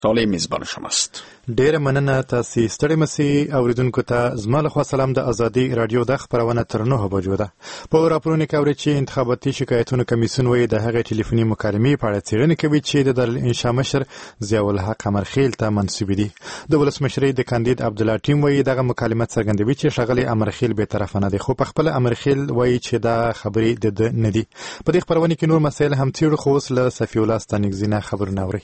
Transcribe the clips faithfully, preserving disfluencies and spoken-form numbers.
صالح میزبان شماست. ډیره مننه. تاسو ستړي مسئ اوریدونکو ته زما له خوا سلام. د ازادي رادیو د خبرونه تر نه بجو ده. په راپورونه کې اوري چې انتخاباتي شکایتونو کمیسیون وایي د هغې ټلیفوني مکالمې په اړه څېړنه کوي چې د دارالانشا مشر ضیاء الحق امرخیل ته منسوب دي. د ولسمشرۍ د کاندید عبدالله ټیم وایي دغه مکالمه څرګندوي چې ښاغلی امرخیل بې طرفه نه دی، خو په خپله امرخیل وایي چې دا خبرې د ده نه دي. په دې خبرونه کې نور مسایل هم څېړو، خو اوس له صفي الله ستانکزي نه خبرونه اورئ.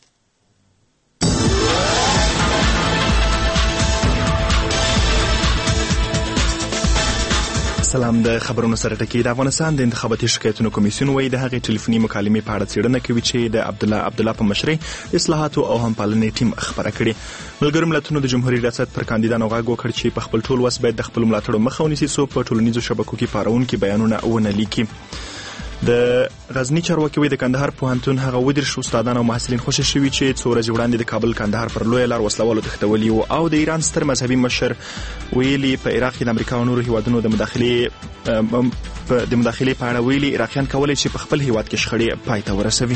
سلام. د خبرونو سره ټکی. د افغانستان د انتخاباتي شکایتونو کمیسیون وایي د هغې ټلیفوني مکالمې په اړه څېړنه کوي چې د عبدالله عبدالله په مشرۍ اصلاحاتو او همپالنې ټیم خبره کړې. ملګرو ملتونو د جمهوریت ریاست پر کاندیدانو غږ وکړ چې په خپل ټول وس باید د خپلو ملاتړو مخه ونیسي څو په ټولنیزو شبکو کې پارونکي بیانونه ونه لیکي. د غزنی چارواکي وایي د کندهار پوهنتون هغه ودېرش استادان او محصلین خوشي شوي چې څو ورځې وړاندې د کابل کندهار پر لویه لار وسلوالو تښتولي وو، او د ایران ستر مذهبي مشر ویلي په عراق کې د امریکا او نورو هیوادونو د مداخلې د مداخلې په اړه ویلي عراقیان کولی چې په خپل هیواد کې شخړې پای ته ورسوي.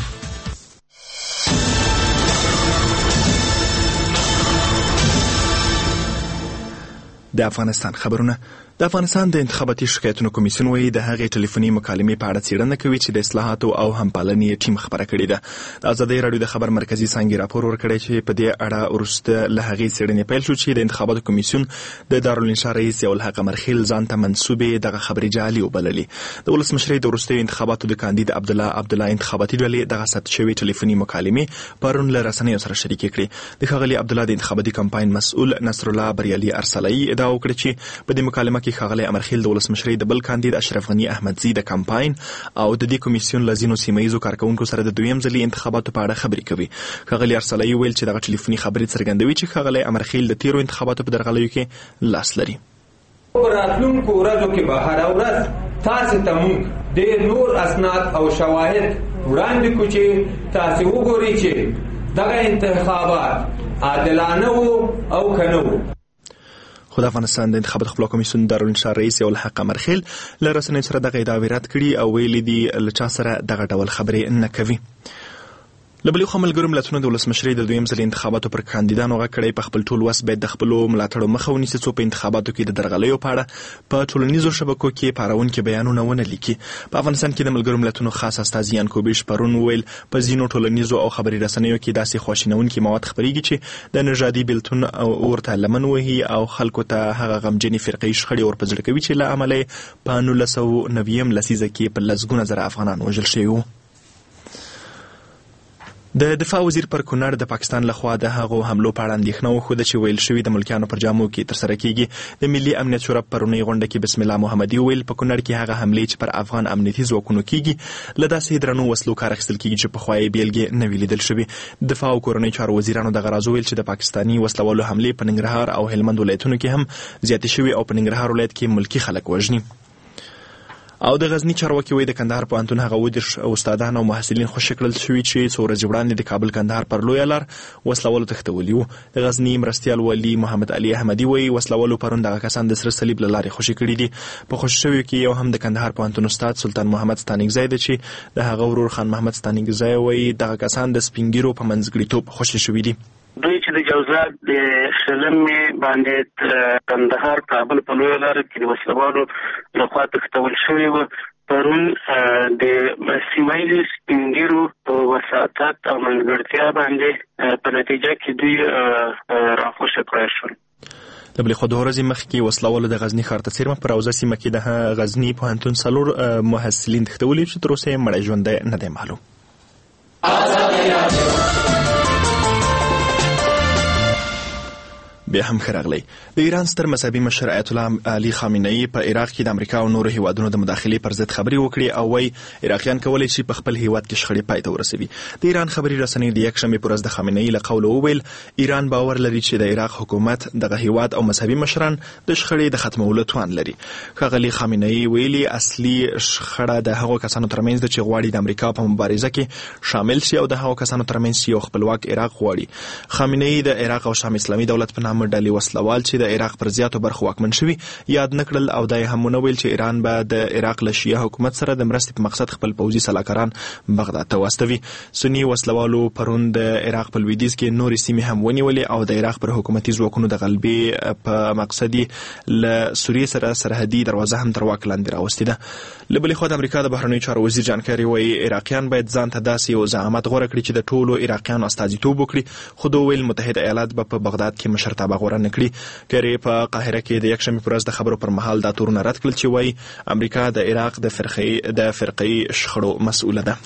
د افغانستان خبرونه. د افغانستان د انتخاباتي شکایتونو کمیسیون وایي د هغې ټلیفوني مکالمې په اړه څېړنه کوي چې د اصلاحاتو او همپالنې ټیم خبره کړې ده. د ازادۍ راډیو د خبر مرکزي څانګې راپور ورکړی چې په دې اړه وروسته له هغې څېړنې پیل شو چې د انتخاباتو کمیسیون د دارالانشا رئیس ضیاء الحق امرخیل ځان ته منسوبې دغه خبرې جعلي وبللې. د ولسمشرۍ د وروستیو انتخاباتو د کاندید عبدالله عبدالله انتخاباتي ډلې دغه ثبت شوې ټلیفوني مکالمې پرون له رسنیو سره شریکې کړې. د ښاغلي عبدالله د انتخاباتي کمپاین مسؤل نصرالله بریالي ارسلایي ادعا وکړه چې په دې مکالمه کې ښاغلی امرخیل د ولسمشرۍ د بل کاندید اشرف غني احمدزي د کمپاین او د دې کمیسیون له ځینو سیمه ییزو کارکوونکو سره د دویم ځلي انتخاباتو په اړه خبرې کوي. ښاغلي ارسلایي ویل چې دغه ټلیفوني خبرې څرګندوي چې ښاغلی امرخیل د تیرو انتخاباتو په درغلیو کې لاس لري. په راتلونکو ورځو کې به هره ورځ تاسو ته موږ ډېر نور اسناد او شواهد وړاندې کړو چې تاسو وګورئ چې دغه انتخابات عادلانه وو او که نه وو. خو د افغانستان د انتخاباتو خپلواک کمیسیون دارالانشا رئیس ضیاء الحق امرخیل له رسنیو سره دغه ادعاوې رد کړي او ویلي دي له چا سره دغه ډول خبرې نه کوي. له بلې خوا ملګرو ملتونو د ولسمشرۍ د دویم ځل انتخاباتو پر کاندیدانو غږ کړی په خپل ټول وس باید د خپلو ملاتړو مخه ونیسي څو په انتخاباتو کې د درغلیو په اړه په ټولنیزو شبکو کې پارونکي بیانونه ونه لیکي. په افغانستان کې د ملګرو ملتونو خاص استازي یانکوبیش پرون ویل په ځینو ټولنیزو او خبري رسنیو کې داسې خواشینونکي مواد خپرېږي چې د نژادي بیلتون ورته لمن وهي او خلکو ته هغه غمجنې فرقې شخړې ور په زړه کوي چې له امله په نولس سوه نوي لسیزه کې په لسګونه زره افغانان وژل شوي وو. د دفاع وزیر پر کونړ د پاکستان لخوا د هغو حملو په اړه اندېښنه وښوده چې ویل شوي د ملکیانو پر جامو کې ترسره کیږي. د ملي امنیت شورا پرونۍ غونډه کې بسم الله محمدي ویل په کونړ کې هغه حملې چې پر افغان امنیتي ځواکونو کیږي له داسې درنو وسلو کار اخیستل کیږي چې پخوا یې بیلګې نه وي لیدل شوي. دفاع او کورنۍ چارو وزیرانو دغه راز ویل چې د پاکستاني وسلوالو حملې په ننګرهار او هلمند ولایتونو کې هم زیاتې شوي او په ننګرهار ولایت کې ملکي خلک وژني. او د غزنی چارواکي وایي د کندهار پوهنتون هغه ودېرش استادان او محصلین خوشي کړل شوي چې څو ورځې وړاندې د کابل کندهار پر لویه لار وسلوالو تښتولي وو. د غزني مرستیال والي محمد علي احمدي وایي وسلوالو پرون دغه کسان د سره صلیب له لارې خوشي کړي دي. په خوشي شویو کې یو هم د کندهار پوهنتون استاد سلطان محمد ستانکزی دی چې د هغه ورور خان محمد ستانکزی وایي دغه کسان د سپین ږیرو په منځګړیتوب خوشي شوي دي. دوی چې د جوزات د خلمې باندې کندهار کابل په لویه لاره کې د وسلوالو لخوا تښتول شوي وو، پرون د سیمه ییزو سپین ږیرو په وساطت او منځګړتیا باندې په نتیجه کې دوی راخوشي کړای شول. د بلې خوا دوه ورځې مخکې وسلوالو د غزني ښار ته څیرمه په روضه سیمه کې د غزني پوهنتون څلور محصلین تښتولي چې تر اوسه یې مړی ژوندی نه دی معلوم. بیا هم خراغلی. د ایران ستر مذهبي مشر آیت الله علي خامنه‌ای په عراق کې د امریکا او نورو هیوادونو د مداخلې پر ضد خبرې وکړي او وايي عراقیان کولی شي په خپل هیواد کې شخړې پای ته ورسوي. د ایران خبري رسنۍ د یکشنبې پر ورځ د خامنه‌ای له قوله وویل ایران باور لري چې د عراق حکومت دغه هیواد او مذهبي مشران د شخړې د ختمولو توان لري. ښاغلي خامنه‌ای ویلي اصلي شخړه د هغو کسانو ترمنځ ده چې غواړي د امریکا په مبارزه کې شامل شي او د هغو کسانو ترمنځ یو خپلواک عراق غواړي. خامنه‌ای د عراق او شام اسلامي دولت په نامه کوم ډلې وسلوال چې د عراق پر زیاتو برخو واکمن شوي یاد نکړل او دا هم ونویل چې ایران به د عراق له شیعه حکومت سره د مرستې په مقصد خپل پوځي سلاکاران بغداد ته واستوي. سنی وسلوالو پرون د عراق په لویدیځ کې نورې سیمې هم ونیولې او د عراق پر حکومتي ځواکونو د غلبې په مقصد له سوریې سره سرحدي دروازه هم تر واک لاندې راوستې ده. له بلې خوا د امریکا د بهرنیو چارو وزیر جان کیري وایي عراقیان باید ځان ته داسې یو زعامت غوره کړي چې د ټولو عراقیانو استازیتوب وکړي، خو دوی ویل متحده ایالات به په بغداد کې مشرتابه غوره نه کړي. کیري په قاهره کې د یکشنبې پر ورځ د خبرو پر مهال دا تورونه رد کړل چې وایي امریکا د عراق د فرقې د فرقې شخړو مسؤله ده.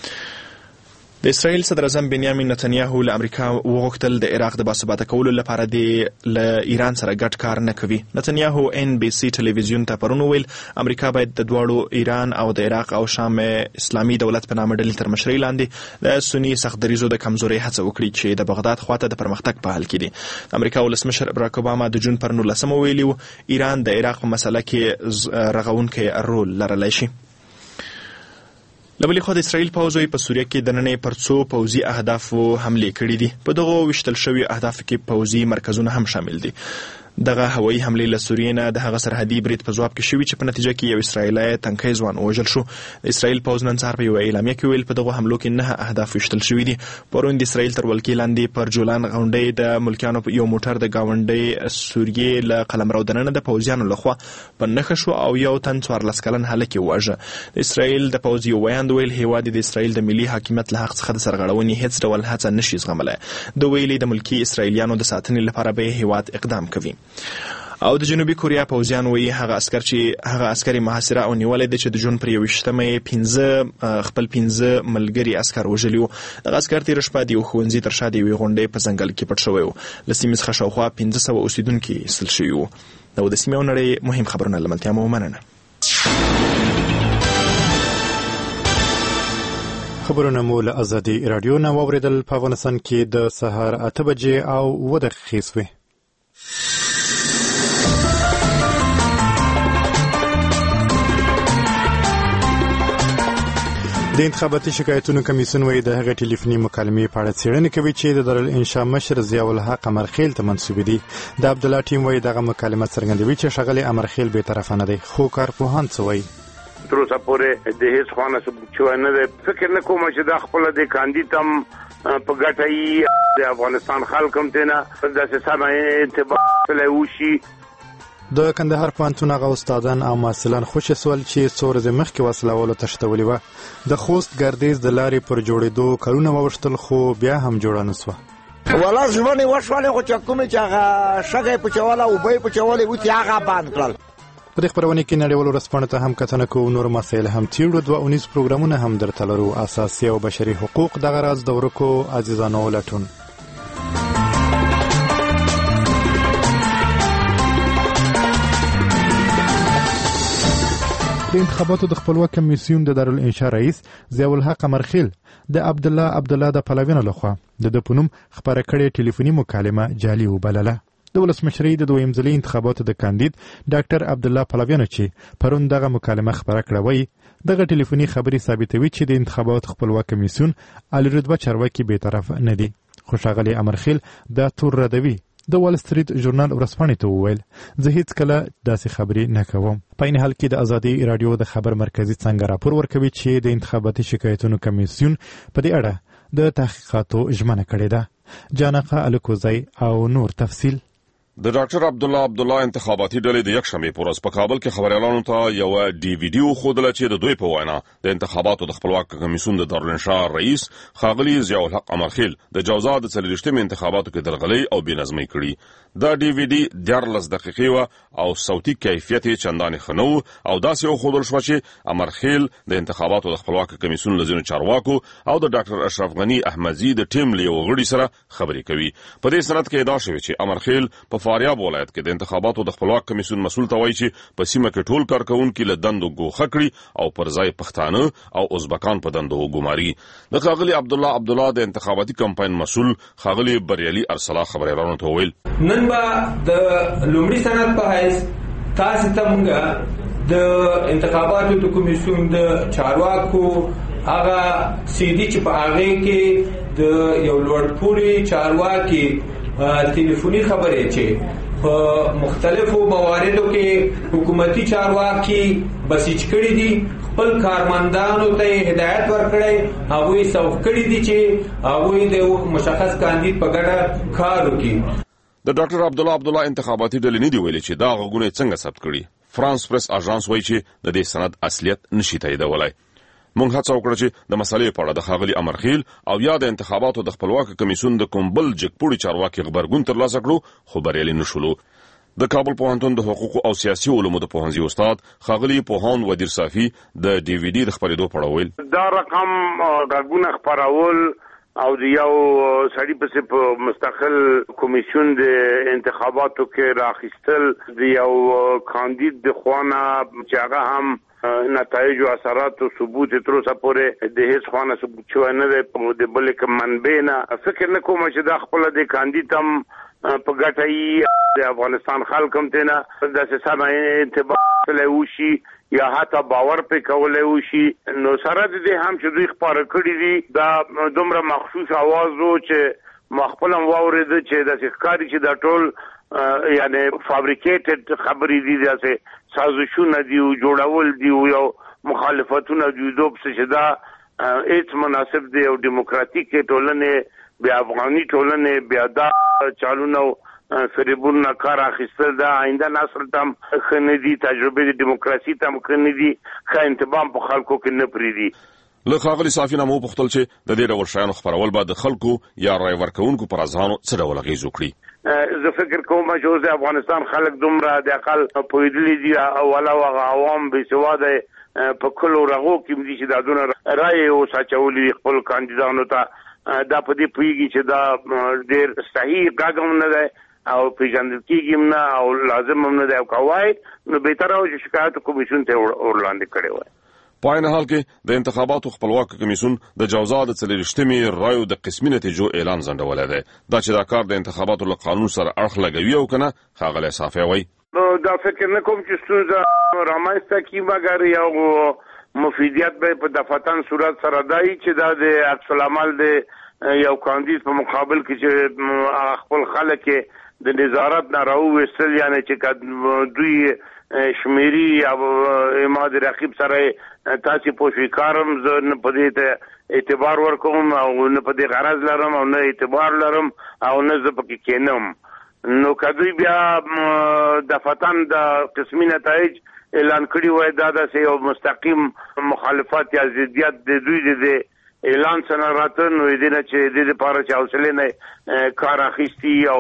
د اسرائیل صدر اعظم بنیامین نتنیاهو له امریکا وغوښتل د عراق د باثباته کولو لپاره د له ایران سره ګډ کار نه کوي. نتنیاهو ان بي سي ټلویزیون ته پرون ویل امریکا باید د دواړو ایران او د عراق او شام اسلامي دولت په نامه ډلې تر مشرۍ لاندې د سنی سخت دریزو د کمزورۍ هڅه وکړي چې د بغداد خواته د پرمختګ په حال کې دي. امریکا ولسمشر براک اوباما د جون پر نولسمه ویلي و ایران د عراق په مسله کې رغونکی رول لرلی شي. لبلې خو د اسرائیل پوځ په سوریه کې د نننۍ پر څو پوځي اهدافو حملې کړې دي. په دغه وشتل شوي اهدافو کې پوځي مرکزونه هم شامل دي. دغه هوایي حملې له سوریې نه د هغه سرحدي برید په ځواب کې شوي چې په نتیجه کې یو اسرائیلي تنکي ځوان وژل شو. د اسرائیل پوځ نن سهار په یوه اعلامیه کې ویل په دغه حملو کې نه اهداف وشتل شوي دي. پرون د اسرائیل تر ولکې لاندې پر جولان غونډۍ د ملکیانو یو موټر د ګاونډۍ سوریې له قلمرو دننه د پوځیانو لخوا په نښه شو او یو تن څوارلس کلن هلک یې وواژه. د اسرائیل د پوځ یو ویاند ویل هیواد د اسرائیل د ملي حاکمیت له حق څخه د سرغړونې هیڅ ډول هڅه نشي زغملی. د ویلي د ملکي اسرائیلیانو د ساتنې لپاره به هیواد اقدام کوي. او د جنوبي کوریا پوځیان وایي هغه عسکر چې هغه عسکري محاصره او نیولې ده چې د جون پر یوویشتمې پنځه خپل پنځه ملګري عسکر وژلي وو. دغه عسکر تېره شپه د یو ښوونځي تر شا د یوې غونډۍ په ځنګل کې پټ شوی وو. له سیمې څخه شاوخوا پنځه سوه اوسېدونکي ایستل شوي وو. دا د سیمې او نړۍ مهم خبرونه له ملتیا مو مننه. خبرونه مو له ازادي راډیو نه واورېدل. په افغانستان کې د سهار اته بجې او اوه دقیقې سوې. د انتخاباتي شکایتونو کمیسیون وایي د هغې ټلیفوني مکالمې په اړه څېړنې کوي چې د دارالانشا مشر ضیاءالحق امرخیل ته منسوبې دي. د عبدالله ټیم وایي دغه مکالمه څرګندوي چې ښاغلی امرخیل بېطرفه نه دی. خو کارپوهان څه وایي؟ تر اوسه پورې د هیڅ خوا نه ثبوت شوی نه دی. فکر نه کوم چې دا خپله د کاندید هم په ګټه یي د افغانستان خلک هم ترې نه داسې سمه انتباه وشي. د کندهار پوهنتون هغه استادان او محصلان خوشې سول چې څو ورځې مخکې وسله والو تشتولې وه. د خوست ګردیز د لارې پر جوړېدو کلونه ووښتل خو بیا هم جوړه نه سوه. ولا ژمنې وشولې خو چې کومې چې هغه شګه یې پوچوله اوبه یې پوچولې وو چې هغه بند کړل. په دې خپرونې کې نړیوالو ورځپاڼو ته هم کتنه کوو. نور مسایل هم څېړو. دوه اونیز پروګرامونه هم درته لرو. اساسي او بشري حقوق دغه راز د ورکو عزیزانو لټون. د انتخاباتو د خپلواک کمیسیون د دارالانشا رئیس ضیاءالحق امرخیل د عبدالله عبدالله د پلویانو لخوا د ده په نوم خپره کړې ټلیفوني مکالمه جعلي وبلله. د ولسمشرۍ د دویم ځلي انتخاباتو د کاندید ډاکټر عبدالله پلویانو چې پرون دغه مکالمه خپره کړه وایي دغه ټلیفوني خبرې ثابتوي چې د انتخاباتو خپلواک کمیسیون عالی رتبه چارواکي بېطرف نه دي. خو ښاغلی امرخیل دا تور ردوي. د وال سټریټ ژورنال ورځپاڼې ته وویل زه هیڅ کله داسې خبرې نه کوم. په عین حال کې د ازادي راډیو د خبر مرکزي څانګه راپور ورکوي چې د انتخاباتي شکایتونو کمیسیون په دې اړه د تحقیقاتو ژمنه کړې ده. جانقه الکوزی او نور تفصیل. د ډاکټر عبدالله عبدالله انتخاباتي ډلې د یکشنبې په ورځ په کابل کې خبريالانو ته یو ډي وي ډي وښودله چې د دوی په وینا د انتخاباتو د خپلواک کمیسیون د دارالانشا رئیس ښاغلي ضیاءالحق امرخیل د جوزا د څلوېښتمې انتخاباتو کې درغلۍ او بېنظمۍ کړي. دا ډي وي ډي دیارلس دقیقې وه او صوتي کیفیت یې چندانې ښه نه و او داسې وښودل شوه چې امرخیل د انتخاباتو د خپلواک کمیسیون له ځینو چارواکو او د ډاکټر اشرف غني احمدزي د ټیم له یو غړي سره خبرې کوي. په دې سند کې ادعا شوې چې امرخیل په فاریاب ولایت کې د انتخاباتو د خپلواک کمیسیون مسؤل ته وایي چې په سیمه کې ټول کارکونکي له دندو ګوښه کړي او پر ځای پښتانه او ازبکان په دندو وګماري. د ښاغلي عبدالله عبدالله د انتخاباتي کمپاین مسؤل ښاغلي بریالي ارسلا خبريالانو ته وویل نن به د لومړي سند په حیث تاسو ته موږ د انتخاباتو د کمیسیون د چارواکو هغه سیدي چې په هغه کې د یو لوړ پوړي چارواکي ټلیفوني خبرې چې په مختلفو مواردو کې حکومتي چارواکي بسیج کړي دي، خپل کارمندانو ته هدایت ورکړي، هغوی سوف کړي دي چې هغوی د مشخص کاندید په ګډه کار وکړي. د ډاکټر عبدالله عبدالله انتخاباتي ډلې نه دی ویلي چې دا غږونه څنګه ثبت کړي. فرانس پریس اژانس وایي چې د دې سند اصلیت نشي تاییدولای. موږ هڅه وکړه چې د مسلې په اړه د ښاغلي امرخیل او یا د انتخاباتو د خپلواک کمیسیون د کوم بل جګپوړي چارواکي خبرګون ترلاسه کړو، خو بریالي نشولو. د کابل پوهنتون د حقوقو او سیاسي علومو د پوهنځي استاد ښاغلي پوهاند ودیر صافي د ډي وي ډي د خپرېدو په اړه ویل دا رقم غږونه خپرول او د یو سړي پسې په مستقل کمیسیون د انتخاباتو کې راخیستل د یو کاندید د خوانه چې هغه هم نتایج او اثرات او ثبوت تر اوسه پورې د هیڅ خوانه ثبوت شوی نه دی د بل کوم منبع نه. فکر نه کوم چې دا خپل د کاندید هم په ګټه د افغانستان خلک هم ته نه د سمه انتباه لوشي یا حتی باور په کولای وشي. نو سره د دې هم چې دوی خبره کړې دي دا دومره مخصوص आवाज وو چې مخبلم واورید چې د ښکاری چې دا ټول یعنی فابریکیټډ خبرې دي، داسې سازشونه دي او جوړول دي او یو مخالفتونه دي، دوب څه دا هیڅ مناسب دی او دیموکراتیک ټولنه بیا افغاني ټولنه بیا دا چالو فریبون کار اخیستل دا آینده نسل تم خندي، تجربه د دیموکراسي تم خندي، خا انتباه په خلکو کې نه پریدي. له ښاغلي صافي نه مو پوښتل چې د دې ډول شیانو خپرول به د خلکو یا رای ورکوونکو پر اذهانو څه ډول اغېز وکړي. زه فکر کوم چې د افغانستان خلک دومره د اقل پوهېدلي دي او ولا هغه عوام بې سواده په کلو رغو کې دي چې دا دونه رای او سچولي خپل کاندیدانو ته دا په دې پوهېږي چې دا ډېر صحیح غږ نه دی او پیژندل کېږي نه او لازم هم نه دی او کوای نو بهتره و چې شکایت کمیسیون ته ورلاندې کړی وای. په عین حال کې د انتخاباتو خپلواک کمیسیون د جوزا د څلېرویشتمې رایو د قسمي نتیجو اعلان ځنډولی دی. دا چې دا کار د انتخاباتو له قانون سره اړخ لګوي او کنه ښاغلی صافي وایي دا فکر نه کوم چې ستونزه رامنځته کړي، مګر یو مفیدیت به په دفتن صورت سره دی چې دا د عکس العمل د یو کاندید په مقابل کې چې خپل خلک د نظارت نه راوویستل، یعنی چې دوی شمیري او اماد رقیب سره تاسو پوښی کارم زه نه پدې ته اعتبار ورکوم او نه پدې غرض لرم او نه اعتبار لرم او نه زه پکې کینم. نو کدی بیا د فتن د قسمي نتایج اعلان کړی وای دا د یو مستقیم مخالفت یا ضدیت د دوی د اعلان څنګه راته نو دې نه چې د لپاره چې حوصله نه کار اخیستی او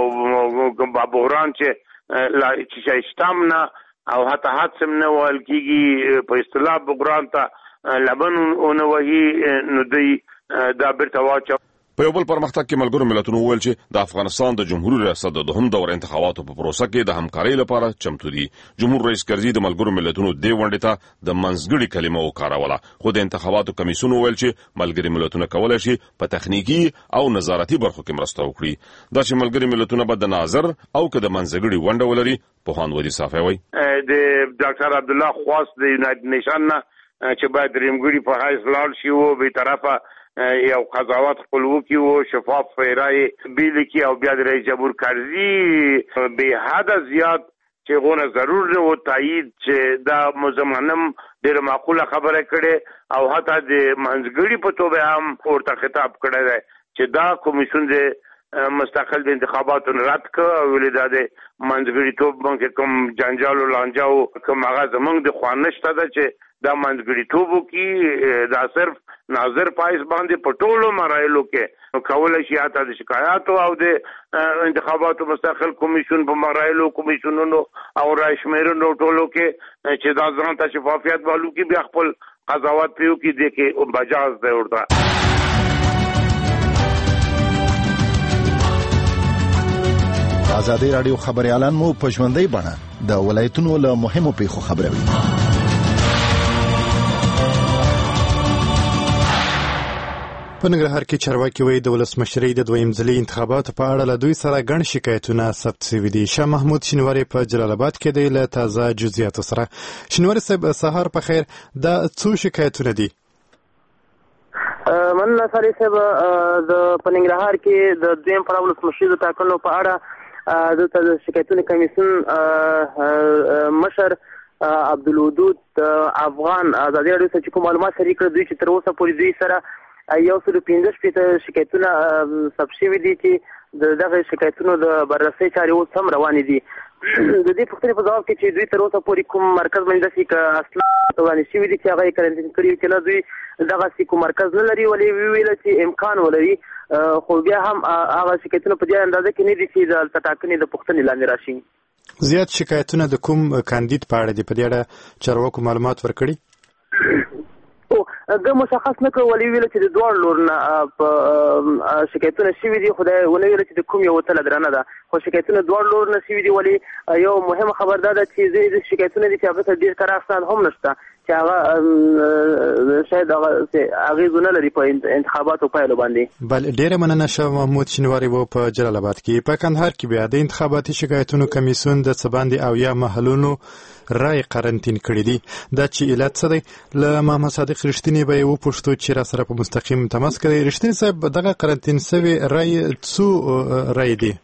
بحران چې لا چې شتامنا او حتی حادثه نه وال کیږي په اصطلاح بحران ته لبن او نو وهي نو دی دا برته واچو. په یو بل پرمختګ کې ملګرو ملتونو وویل چې د افغانستان د جمهوریت ریاست د دوهم دور انتخاباتو په پروسه کې د همکارۍ لپاره چمتو دي. جمهور رئیس کرزي د ملګرو ملتونو د ونډې ته د منځګړي کلمه وکاروله، خو د انتخاباتو کمیسیون وویل چې ملګري ملتونه کولای شي په تخنیکی او نظارتي برخو کې مرسته وکړي. دا چې ملګري ملتونه به د ناظر او که د منځګړي ونډه ولري، پوهاند ودیر صافي وایي د ډاکټر عبدالله خواست د یونایټډ نیشن نه چې باید درېمګړي په حیث لاړ شي او به طرفه یو قضاوت خپلوکي او شفاف رائے بیل کی او بیا د رئیس جمهور کرزي به حد زیات چې غونه ضرور او تایید چې دا مزمنم ډېر معقوله خبره کړي او حتی د منځګړي په توګه هم ورته خطاب کړی دی چې دا کمیسیون د مستقل د انتخاباتو رد کړ او ولدا د منځګړي توب باندې کوم جنجال او لانجاو کوم هغه زمونږ د خوانشته ده چې دا منځګړي توبو کې دا صرف ناظر پایس باندې پټولو مرایلو کې کولای شي اته د شکایت او د انتخاباتو مستقل کمیسیون په مرایلو کمیسیونونو او راشمیرونو ټولو کې چې دا ځان ته شفافیت والو کې بیا خپل قضاوت پیو کې د کې بجاز دی ورته. ازادي رادیو خبريالان مو په ژوندۍ بڼه د ولایتونو له مهمو پیښو خبروي. په ننګرهار کې چارواکي وایي د ولسمشرۍ د دویم ځلي انتخاباتو په اړه له دوی سره ګڼ شکایتونه ثبت شوي دي. شاه محمود شینواری په جلال آباد کې دی له تازه جزئیاتو سره. شینواری صاحب سهار په خیر، دا څو شکایتونه دي؟ مننه صالح صاحب. د په ننګرهار کې د دویم پړاو ولسمشري د ټاکنو په اړه دلته د شکایتونو کمیسیون مشر عبدالودود افغان ازادي راډیو ته کوم معلومات شریک کړل، دوی چې تر اوسه پورې دوی سره یو سل پنځه شپېته شکایتونه ثبت شوي دي چې دغه شکایتونو د بررسۍ چارې اوس هم روانې دي. د دې پوښتنې په ځواب کې چې دوی تر اوسه پورې کوم مرکز باندې داسې که اصلا وړاندې شوي دي چې هغه یې کرنټین کړي وي چې نه دوی دغسې کوم مرکز نه لري، ولې ویل چې امکان ولري، خو بیا هم هغه شکایتونه په دې اندازه کې نه دي چې د ټاکنې د پوښتنې لاندې راشي. زیات شکایتونه د کوم کاندید په اړه دي؟ په دې اړه چارواکو معلومات ورکړي؟ او د مشخص نه کړ، ولې ویل چې د دوه لور نه په شکایتونه شوي دي، خو دا ونه ویل چې د کوم یو تله درنه ده، خو شکایتونه دوه لور نه شوي دي. ولې یو مهمه خبر دا ده چې ځینې شکایتونه دي چې هغه ته ډېر کار اسناد هم نشته چې هغه شاید هغه اغېز نه لري په انتخاباتو پایلو باندې. بل ډېره مننه شاه محمود شینواري و په جلال آباد کې. په کندهار کې بیا د انتخاباتي شکایتونو کمیسیون د څه باندې اویا محلونو رای قرنطین کړی دي. دا چې علت څه دی؟ له محمد صادق رښتینی به یې وپوښتو چې را سره په مستقیم تماس کوي. رښتینی صاحب، دغه قرنطین سوي رای څو رای دي؟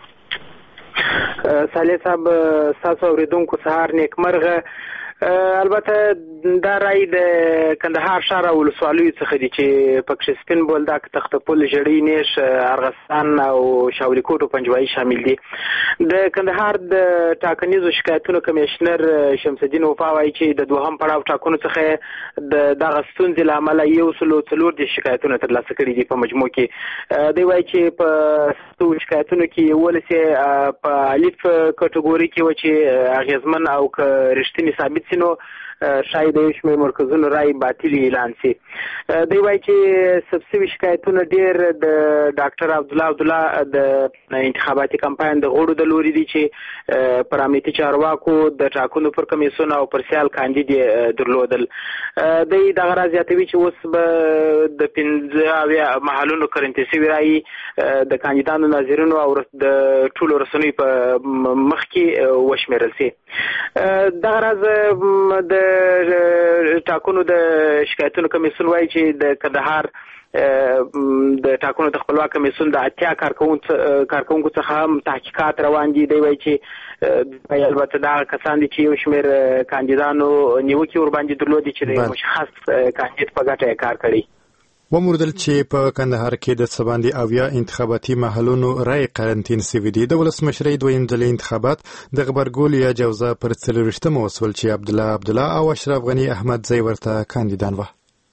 صالح صاحب، ستاسو اورېدونکو سهار نیکمرغه. البته دا رای د کندهار ښار او ولسوالیو څخه دي چې پکې سپین بولدک، تختپل، ژړۍ، نیش، ارغستان او شاولیکوټ او پنجوایي شامل دي. د کندهار د ټاکنیزو شکایتونو کمیشنر شمس الدین وفا وایي چې د دوهم پړاو ټاکنو څخه د دغه ستونزې له امله یو سل څلور دېرش شکایتونه ترلاسه کړي دي په مجموع کې. دوی وایي چې په ستو شکایتونو کې یولس یې په الف کټګوري کې و چې اغېزمن او که رښتینی ثابت سي نو شاید یو شمېر مرکزونو رای باطل اعلان سي. دوی وایي چې ثبت شوي شکایتونه ډېر د ډاکټر عبدالله عبدالله د انتخاباتي کمپاین د غړو د لوري دي چې پر امنیتي چارواکو د ټاکنو پر کمیسیون او پر سیال کاندید درلودل. دوی دغه راز زیاتوي چې اوس به د پنځه اویا محلونو کرنټین سوي رایي د کاندیدانو، ناظرینو او د ټولو رسنیو په مخ کې وشمېرل سي. دغه راز د ټاکنو د شکایتونو کمیسیون وایي چې د کندهار د ټاکنو د خپلواک کمیسیون د اتیا کارکونکو څخه هم تحقیقات روان دي. دی وایي چې البته دا کسان دي چې یو شمېر کاندیدانو نیوکې ورباندې درلودي چې د مشخص کاندید په ګټه یې کار کړی. وموردل چې په کندهار کې د څه باندې اویا انتخاباتي محلونو رای قرنطین سوي دي. د ولسمشرۍ دویم ځلي انتخابات د غبرګول یا جوزا پر څلوېښتمه وسول چې عبدالله عبدالله او اشرف غني احمدزی ورته کاندیدان وه.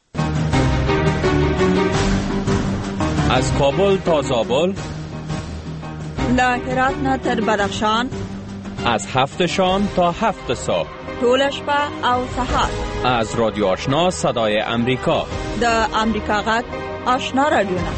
از کابل تا زابل، له هرات نه تر بدخشان، از هفت شام تا هفت صبح، طول شپه او سحر، از رادیو آشنا صدای امریکا، د امریکا غږ آشنا رادیو نه.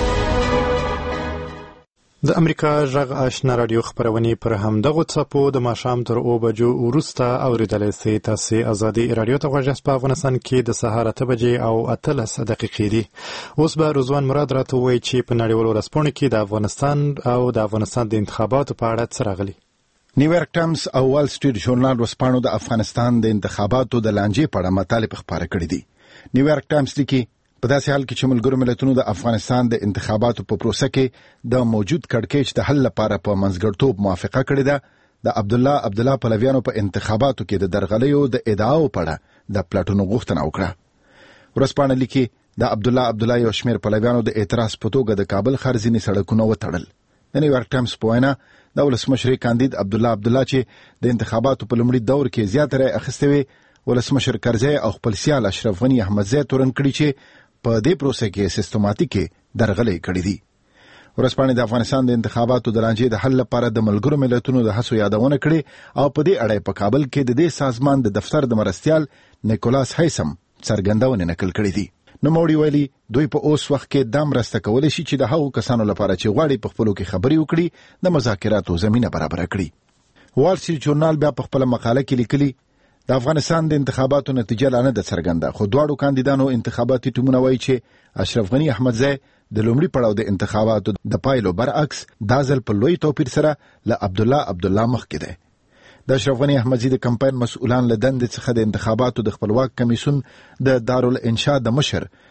د امریکا غږ آشنا رادیو خبرونه پر همدغه څپو د ماښام تر اوه بجو وروسته اوریدلای سئ. تاسو ازادي رادیو ته غوږ په افغانستان کې د سهار اته بجې او اتلس دقیقې دي. اوس به رضوان مراد راته وایي چې په نړیوالو رسپونو کې د افغانستان او د افغانستان د انتخاباتو په اړه څه راغلي. نیویارک ټایمز او وال سټریټ ژورنال ورسپانو د افغانستان د انتخاباتو د لانجې په اړه مطالب خبره کړې دي. نیویارک ټایمز لیکي په داسې حال کې چې ملګرو ملتونو د افغانستان د انتخاباتو په پروسه کې د موجود کړکېچ د حل لپاره په منځګړیتوب موافقه کړې ده. د عبدالله عبدالله پلویانو په انتخاباتو کې د درغلیو د ادعاو په اړه د پلاټونو غوښتنه وکړه. ورسپانه لیکي د عبدالله عبدالله یو شمېر پلویانو د اعتراض په توګه د کابل ښار ځینې سړکونه وتړل. د نیویارک ټایمز په وینا د ولسمشر کاندید عبدالله عبدالله چې د انتخاباتو په لومړي دور کې زیات رای اخیستی وي، ولسمشر کرزی او خپل سیال اشرف غني احمدزی تورن کړي چې په دې پروسه کې سیستماتیکي درغلي کړې دي. ورسپانې د افغانستان د انتخاباتو د لانجې د حل لپاره د ملګرو ملتونو د هڅو یادونه کړې او په دې اړه په کابل کې د دې سازمان د دفتر د مرستیال نیکولاس هیسم څرګندونه نقل کړې دي. نوموړي ویلي دوی په اوس وخت کې د مرسته کولای شي چې د هغو کسانو لپاره چې غواړي په خپلو کې خبري وکړي د مذاکراتو زمينه برابر کړي. وال سټریټ ژورنال بیا په خپل مقاله کې لیکلي د افغانستان د انتخاباتو نتیجه لا نه ده څرګنده، خو دواړو کاندیدانو انتخاباتي ټیمونه وایي چې اشرف غني احمدزی د لومړي پړاو د انتخاباتو د پایلو برعکس دا ځل په لوی توپیر سره له عبدالله عبدالله مخکې دی. د اشرف غني احمدزی د کمپاین مسؤلان له دندې څخه د انتخاباتو د خپلواک کمیسیون د دارالانشا د مشر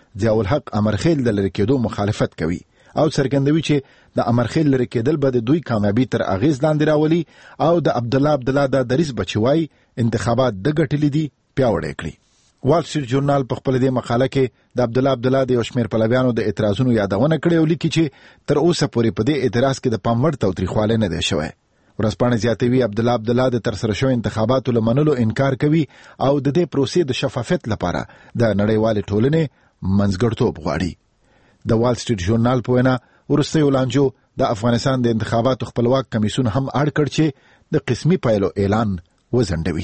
ضیاء الحق امرخیل د لری کېدو مخالفت کوي او څرګندوي چې د امرخیل لری کېدل به د دوی کامیابی تر اغیز لاندې راولي او د عبد الله عبد الله د دریس بچوي انتخابات د ګټلې دي پیاوړی کړي. وال سټریټ جورنال په خپل دې مقاله کې د عبد الله عبد الله د یو شمېر پلویانو د اعتراضونو یادونه کړې او لیکي چې تر اوسه پورې په دې اعتراض کې د پام وړ تاوتریخوالی نه دی شوی. ورځپاڼه زیاتوي عبد الله عبد الله د ترسره شوی انتخاباتو له منلو انکار کوي او د دې پروسې د شفافیت لپاره د نړیوالې ټولنې منځګړیتوب غواړي. د وال سټریټ جورنال په وینا وروستیو لانجو د افغانستان د انتخاباتو خپلواک کمیسیون هم اړ کړ چې د قسمي پایلو اعلان وځنډوي.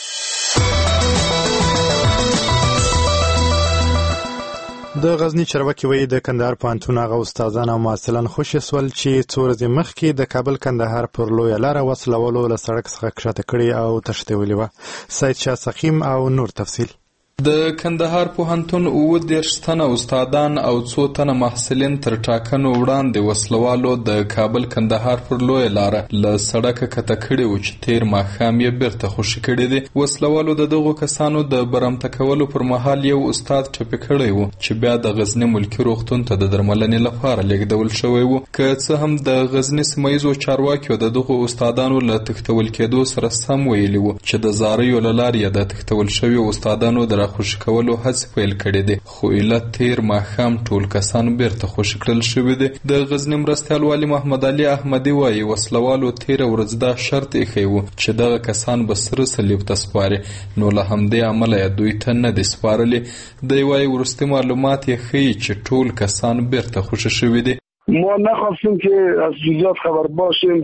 د غزنی چارواکي وایي د کندهار پوهنتون هغه استادان او محصلان خوشي سول چې څو ورځې مخکې د کابل کندهار پر لویه لاره وسلولو له سړک څخه کښته کړي او تښتولي وه. سید شاه سخیم او نور تفصیل. د کندهار پوهنتون اووه دېرش تنه استادان او څو تنه محصلین تر ټاکنو وړاندې وسلوالو د کابل کندهار پر لویه لاره له سړکه کښته کړي وو چې تېر ماښام یې بیرته خوشي کړي دي. وسلوالو د دغو کسانو د برمته کولو پر مهال یو استاد ټپي کړی و چې بیا د غزني ملکي روغتون ته د درملنې لپاره لیږدول شوی و. که څه هم د غزني سیمه ییزو چارواکیو د دغو استادانو له تښتول کېدو سره سم ویلي وو چې د زاریو له لارې یې د تښتول شویو استادانو د خوشي کولو هڅې پیل کړي دي، خو علت تیر ماښام ټول کسان بیرته خوشي کړل شوي دي. د غزني مرستیال والي محمد علي احمدي وایي وسلوالو تیره ورځ دا شرط ایښی و چې دغه کسان به سره صلیب ته سپاري، نو له همدې امله یې دوی ته نه دي سپارلي. دی وایي وروستي معلومات یې ښیي چې ټول کسان بیرته خوشي شوي دي. ما نخواستیم که از جزئیات خبر باشیم.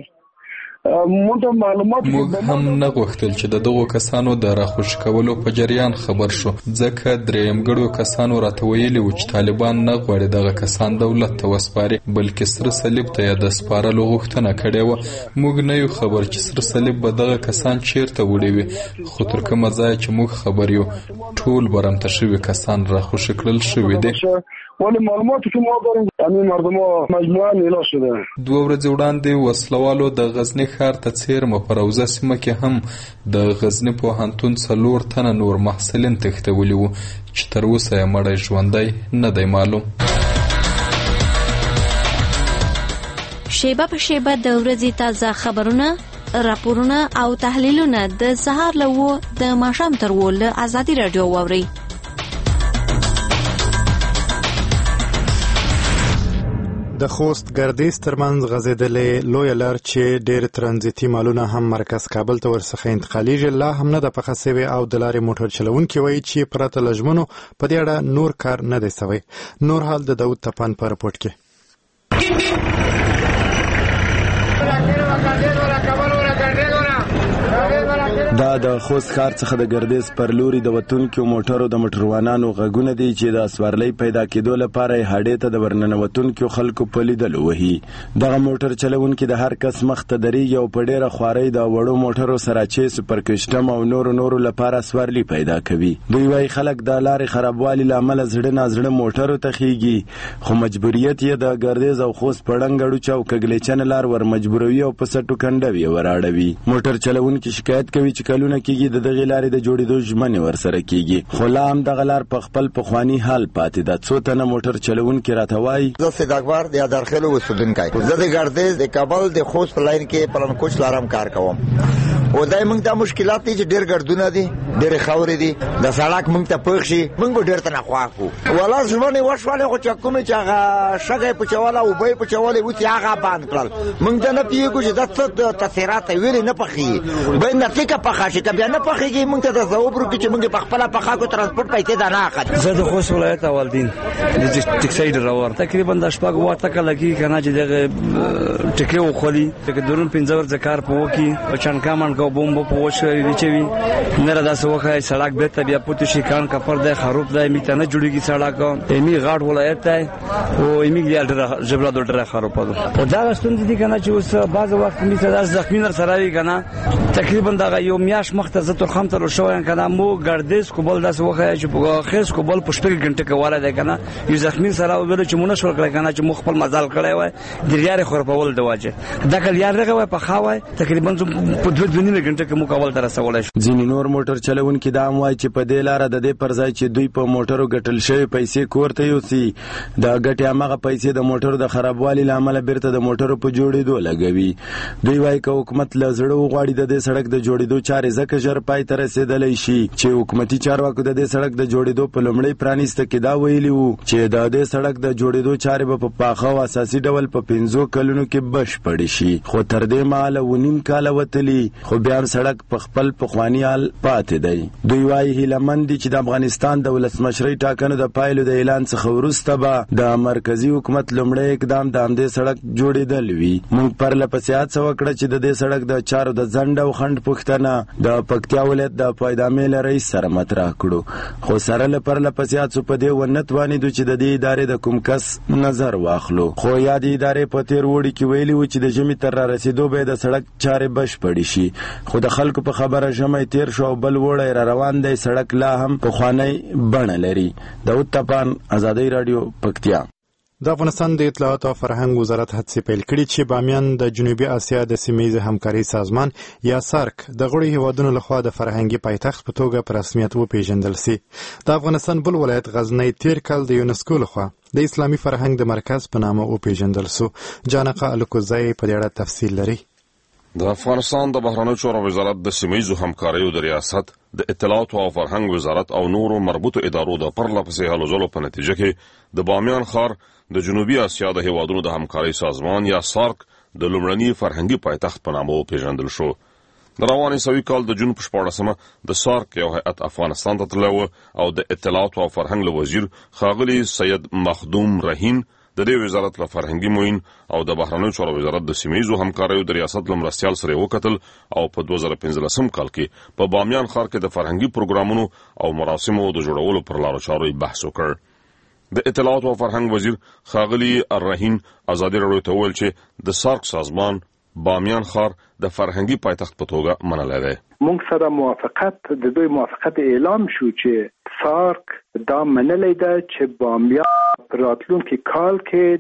موږ هم نه غوښتل چې د دغو کسانو د راخوشي کولو په جریان خبر شو، ځکه درېیمګړو کسانو راته ویلي وو چې طالبان نه غواړي دغه کسان دولت ته وسپاري، بلکې سره صلیب ته یې د سپارلو غوښتنه کړې وه. موږ نه یو خبر چې سره صلیب به دغه کسان چیرته وړي وي، خو تر کومه ځایه چې موږ خبر یو ټول برمته شوي کسان راخوشي کړل شوي دي. ولی معلوماتی که ما داریم همین مردم ها مجموعه نیلا شده. دوه ورځې وړاندې وسلوالو د غزني ښار ته څیرمه په روضه سیمه کې هم د غزني پوهنتون څلور تنه نور محصلین تښتولي وو چې تر اوسه یې مړی ژوندی نه دی معلوم. شیبه په شیبه د ورځې تازه خبرونه، راپورونه او تحلیلونه د سهار له اووه د ماښام تر اووه له ازادي راډیو واورئ. د خوست ګردیز ترمنځ غځېدلې لویه لار چې ډېر ترانزیتي مالونه هم مرکز کابل ته ورڅخه انتقالیږي لا هم نه ده پخه سوې او د لارې موټر چلونکي وایي چې پرته له ژمنو په دې اړه نور کار نه دی سوی. نور حال د داود تپان په رپورټ کې. دا د خوست ښار څخه د ګردیز پر لوري د وتونکو موټرو د موټروانانو غږونه دي چې د اسوارلۍ پیدا کېدو لپاره یې هډې ته د ورننوتونکو خلکو په لیدلو وهي. دغه موټر چلونکي د هر کس مخ ته درېږي او په ډېره خوارۍ د وړو موټرو سره چې سوپر کسټم او نورو نورو لپاره اسوارلي پیدا کوي. دوی وایي خلک د لارې خرابوالي له امله زړه نازړه موټرو ته خیږي، خو مجبوریت یې د ګردیز او خوست په ړنګ اړوچه او کږلېچنه لار ور مجبوروي او په سټو کنډوي یې وراړوي. موټر چلونکي شکایت کوي چې کلونه کېږي د دغې لارې د جوړېدو ژمنې ورسره کېږي، خو لا هم دغه لار په خپل پخواني حال پاتې ده. څو تنه موټر چلونکي راته وایي زه سید اکبر د ادرخیلو اوسېدونکی، زه د ګردیز د کابل د خوست په لاین کې پلنکوچ لارم کار کوم. او دای موږ ته مشکلات دي چې ډېر ګردونه دي، ډېرې خاورې دي، د سړک موږ ته پوښ شي موږ به ډېر ته نه خوښ وو. ولا ژمنې وشولې خو چې کومې چې هغه شګه یې پوچوله اوبه یې پوچولې اوس یې هغه بند کړل. موږ ته نه پوهېږو چې دا څه د تاثیرات ویلې نه پخېږي، باید نتیکه پخه شي، که بیا نه پخېږي موږ ته د ځواب وکړي چې موږ په خپله پخه کړو ترانسپورټ پیسې دا نه اخلي. زه د خوست ولایت اولدین د ټکسي ډرایور تقریبا د شپږ واته کله کې کنه چې دغه ټکي وخولي چې درون پنځه ورځې کار په وکی او چانکامان کو بومب په وښه ریچوي نه را داسې وخه سړک به ته بیا پوت شي کان کپر د خروب د میته نه جوړیږي سړک ایمي غاټ ولایت دی او ایمي ګل جبل د ډره خروب او دا ستوند دي کنه چې اوس بعض وخت میته د زخمینر سره وی کنه تقریبا دا یو میاش مخته زه تر خام تر شو کنه مو ګردیز کوبل داسې وخه چې په خیس کوبل په شپږ غنټه کې والا دی کنه یو زخمین سره ویل چې مونږ شو کړی کنه چې مخ خپل مزال کړی وای د ریاره خور په ول د واجه دا کله یار رغه په خاوای تقریبا په دوه دنیم درې غنټه کې مو کابل ته رسولای شو. ځینې نور موټر چلونکي دا هم وایي چې په دې لاره د دې پر ځای چې دوی په موټرو ګټل شوی پیسې کور ته یوسي د ګټې هماغه پیسې د موټرو د خرابوالي له امله بیرته د موټرو په جوړېدو لګوي. دوی وایي که حکومت له زړه وغواړي د دې سړک د جوړېدو چارې ځکه ژر پای ته رسېدلی شي چې حکومتي چارواکو د دې سړک د جوړېدو په لومړۍ پرانیسته کې دا ویلي وو چې د دې سړک د جوړېدو چارې به په پاخه او اساسي ډول په پنځو کلونو کې بشپړې شي، خو تر دې مهاله اووه نیم کاله وتلي خو بیا هم سړک په خپل پخواني حال پاتې دی. دوی وایي هیلهمند دي چې د افغانستان د ولسمشرۍ ټاکنو د پایلو د اعلان څخه وروسته به د مرکزي حکومت لومړی اقدام د همدې سړک جوړېدل وي. موږ پرله پسې هڅه وکړه چې د دې سړک د چارو د ځنډ او خنډ پوښتنه د پکتیا ولایت د پایدامې له رئیس سره مطرح کړو، خو سره له پرله پسې هڅو په دې ونه توانېدو چې د دې ادارې د کوم کس نظر واخلو. خو یادې ادارې په تېر اوړي کې ویلي وو چې د ژمي تر رارسېدو به د سړک چارې بشپړې شي، خو د خلکو په خبره ژمی تېر شو او بل وړی را روان دی. سړک لا هم پخوانی بڼه لري. داود تپان، ازادۍ راډیو، پکتیا. د افغانستان د اطلاعات او فرهنګ وزارت هڅې پیل کړي چې بامیان د جنوبي اسیا د سیمه‌ییز همکارۍ سازمان یا سارک د غړو هیوادونو لخوا د فرهنګي پایتخت په توګه په رسمیت وپیژندل سي. د افغانستان بل ولایت غزنی تیر کال د یونسکو لخوا د اسلامي فرهنګ د مرکز په نامه وپیژندل سو. جانقه الکوزای په دې اړه تفصیل لري. د افغانستان د بهرنیو چارو وزارت د سیمه‌ییزو همکاریو د ریاست د اطلاعات او فرهنګ وزارت او نورو مربوطو ادارو د پرله پسې هلو ځلو په نتیجه کې د بامیان ښار د جنوبي اسیا د هیوادونو د همکارۍ سازمان یا سارک د لومړني فرهنګي پایتخت په نامه وپیژندل شو. د روانې سوي کال د جون په شپاړسمه د سارک یو هیئت افغانستان ته تللی و او د اطلاعات او فرهنګ له وزیر ښاغلي سید مخدوم رهین د دې وزارت له فرهنګي معین او د بهرنیو چارو وزارت د سیمه‌ییزو همکاریو د ریاست له مرستیال سره وکتل او په دوه زره پنځلسم کال کې په بامیان ښار کې د فرهنګي پروګرامونو او مراسمو د جوړولو پر لارو چارو بحث وکړ. د اطلاعات او فرهنګ وزیر ښاغلي الرهین ازادي راډیو ته وویل چې د سارک سازمان بامیان ښار د فرهنګي پایتخت په توګه منلی دی. موږ سره موافقت د دوی موافقت اعلام شو چې سارک دا منلی ده چې بامیان په راتلونکي کال کې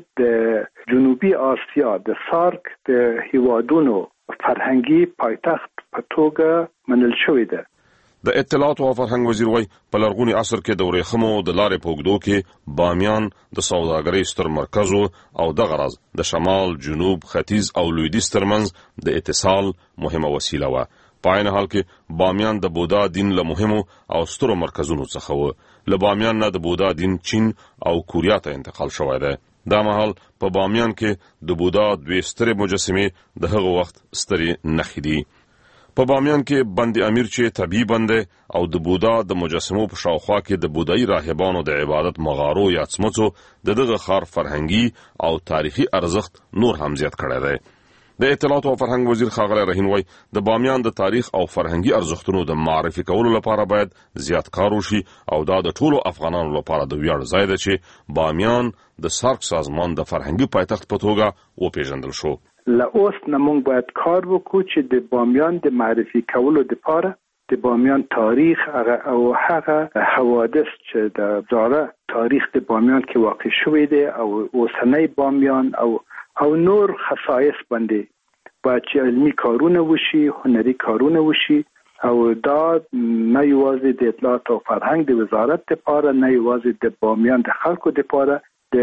د جنوبي آسیا د سارک د هیوادونو فرهنګي پایتخت په توګه منل شوی ده. د اطلاعات او فرهنګ وزیر وای په لرغوني عصر کې د ورېښمو د لارې په اوږدو کې بامیان د سوداګرۍ ستر مرکز او د غرض د شمال، جنوب، ختیځ او لویدیځ ترمنځ د اتصال مهمه وسیله وه. په عین حال کې بامیان د بودا دین له مهمو او سترو مرکزونو څخه و. له بامیان نه د بودا دین چین او کوریا ته انتقال شوی دی. دا مهال په بامیان کې د بودا دوې سترې مجسمې د هغه وخت سترې نښې دي. په بامیان کې بند امیر چې طبیعي بند او د بودا د مجسمو په شاوخوا کې د بودایي راهبانو د عبادت مغارو یا څمڅو د دغه ښار فرهنګي او تاریخي ارزښت نور هم زیات کړی دی. د اطلاعات او فرهنګ وزیر ښاغلی رهین وای د بامیان د تاریخ او فرهنګي ارزښتونو د معرفي کولو لپاره باید زیات کار وشي او دا د ټولو افغانانو لپاره د ویاړ ځای دی چې بامیان د سارک سازمان د فرهنګي پایتخت په توګه وپیژندل شو. له اوس نه موږ باید کار وکړو چې د بامیان د معرفي کولو لپاره د بامیان تاریخ او هغه حوادث چې د زاړه تاریخ د بامیان کې واقع شوی دی او اوسنۍ بامیان او او نور خصایص باندې باید چې علمي کارونه وشي، هنري کارونه وشي او دا نه یوازې د اطلاعات او فرهنګ د وزارت لپاره، نه یوازې د بامیان د خلکو لپاره، د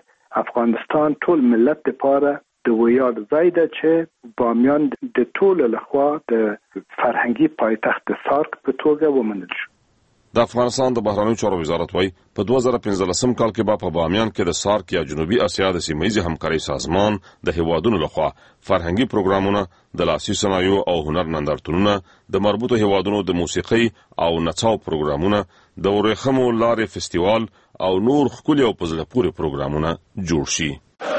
افغانستان ټول ملت لپاره د ویاړ ځای ده چې بامیان د ټولو لخوا د فرهنګي پایتخت د سارک په توګه ومنل شو. د افغانستان د بهرنیو چارو وزارت وای په دوه زره پنځلسم کال کې به په بامیان کې د سارک یا جنوبي اسیا د سیمه‌ییز همکارۍ سازمان د هیوادونو لخوا فرهنګي پروګرامونه، د لاسي صنایعو او هنر نندارتونونه، د مربوطو هیوادونو د موسیقۍ او نڅاو پروګرامونه، د ورېښمو لارې فستیوال او نور ښکلي او په زړه پورې پروګرامونه جوړ شي.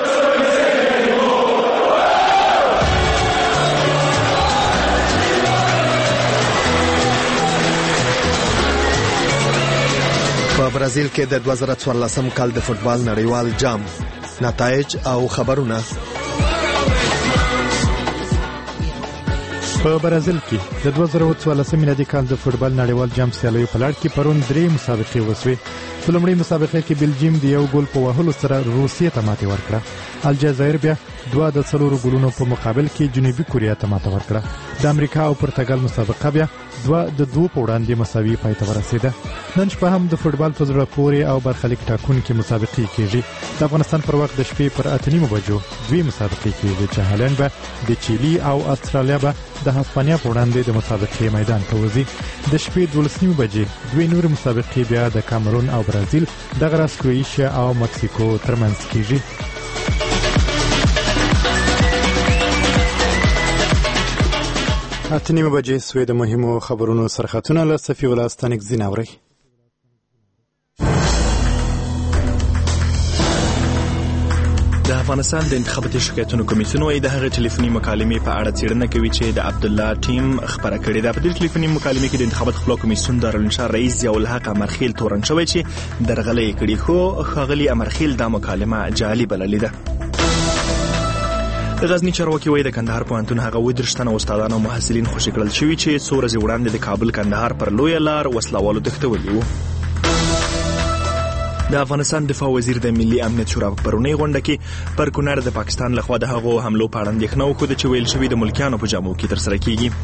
په برازیل کې د دوه زره څوارلسم کال د فوتبال نړیوال جام نتایج او خبرونه. په برازیل کې د دوه زره څوارلسم میلادي کال د فوټبال نړیوال جام سیالیو په لړ کې پرون درې مسابقې وسوې. په لومړۍ مسابقه کې بلجیم د یو ګول په وهلو سره روسیې ته ماتې ورکړه. الجزایر بیا دوه د څلورو ګولونو په مقابل کې جنوبي کوریا ته ماتې ورکړه. د امریکا او پرتګال مسابقه بیا دوه د دوه په وړاندې مساوي پای ته ورسېده. نن شپه هم د فوټبال په زړه پورې او برخلیک ټاکونکې مسابقې کېږي. د افغانستان پر وخت د شپې پر اته نیمو بجو دوی مسابقې کېږي چې هالند به د چیلي او استرالیا به د هسپانیا په وړاندې د مسابقې میدان ته وځي. د شپې دولس نیمو بجې دوی نورې مسابقې بیا د کامرون او برازیل، دغه راز کروئیشیا او مکسیکو ترمنځ کېږي. اته نیمه بجې سوې. د مهمو خبرونو سرخطونه له صفي الله ستانک زین اوري. د افغانستان د انتخاباتي شکایتونو کمیسیون وايي د هغه ټلیفوني مکالمې په اړه څېړنه کوي چې د عبد الله ټیم خبره کړې ده. په دې ټلیفوني مکالمې کې د انتخابات خپلواک کمیسیون دارالانشار رئیس ضیاء الحق امرخیل تورن شوی چې درغلي کړي، خو ښاغلي امرخیل دا مکالمه جعلي بللې ده. د غزنی چارواکي وايي د کندهار پوهنتون هغه اووه دېرش تنه استادان او محصلین خوشي کړل شوي چې څو ورځې وړاندې د کابل کندهار پر لویه لار وسلوالو تښتولي وو. د افغانستان دفاع وزیر د ملي امنیت شورا په پرونۍ غونډه کې پر کونړ د پاکستان لخوا د هغو حملو په اړه اندېښنه وښوده چې ویل شوي د ملکیانو په جامو کې ترسره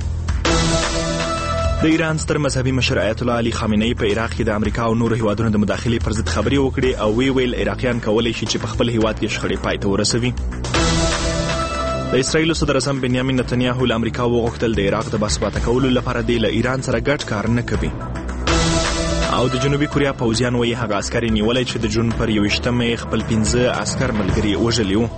کیږي. د ایران ستر مذهبي مشر آیت الله علي خامنه‌ای په عراق کې د امریکا او نورو هیوادونو د مداخلې پر ضد خبرې وکړې او وی ویل عراقیان کولی شي چې په خپل هیواد کې شخړې پای ته ورسوي. د اسرائیل صدر اعظم بنیامین نتنیاهو له امریکا وغوښتل د عراق د باثباته کولو لپاره دی له ایران سره ګډ کار نه کوي. او د جنوبي کوریا پوځیان وايي هغه عسکر یې نیولی چې د جون پر یوویشتمې خپل پنځه عسکر ملګري وژلي وو.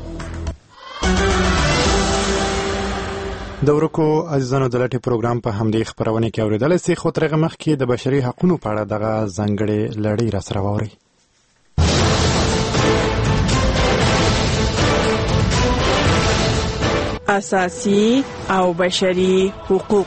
د ورکو عزیزانو د لټې پروګرام په همدې خپرونه کې اورېدلی سي، خو تر هغه مخکې د بشري حقونو په اړه دغه ځانګړې لړۍ راسره واورئ. اساسي او بشري حقوق.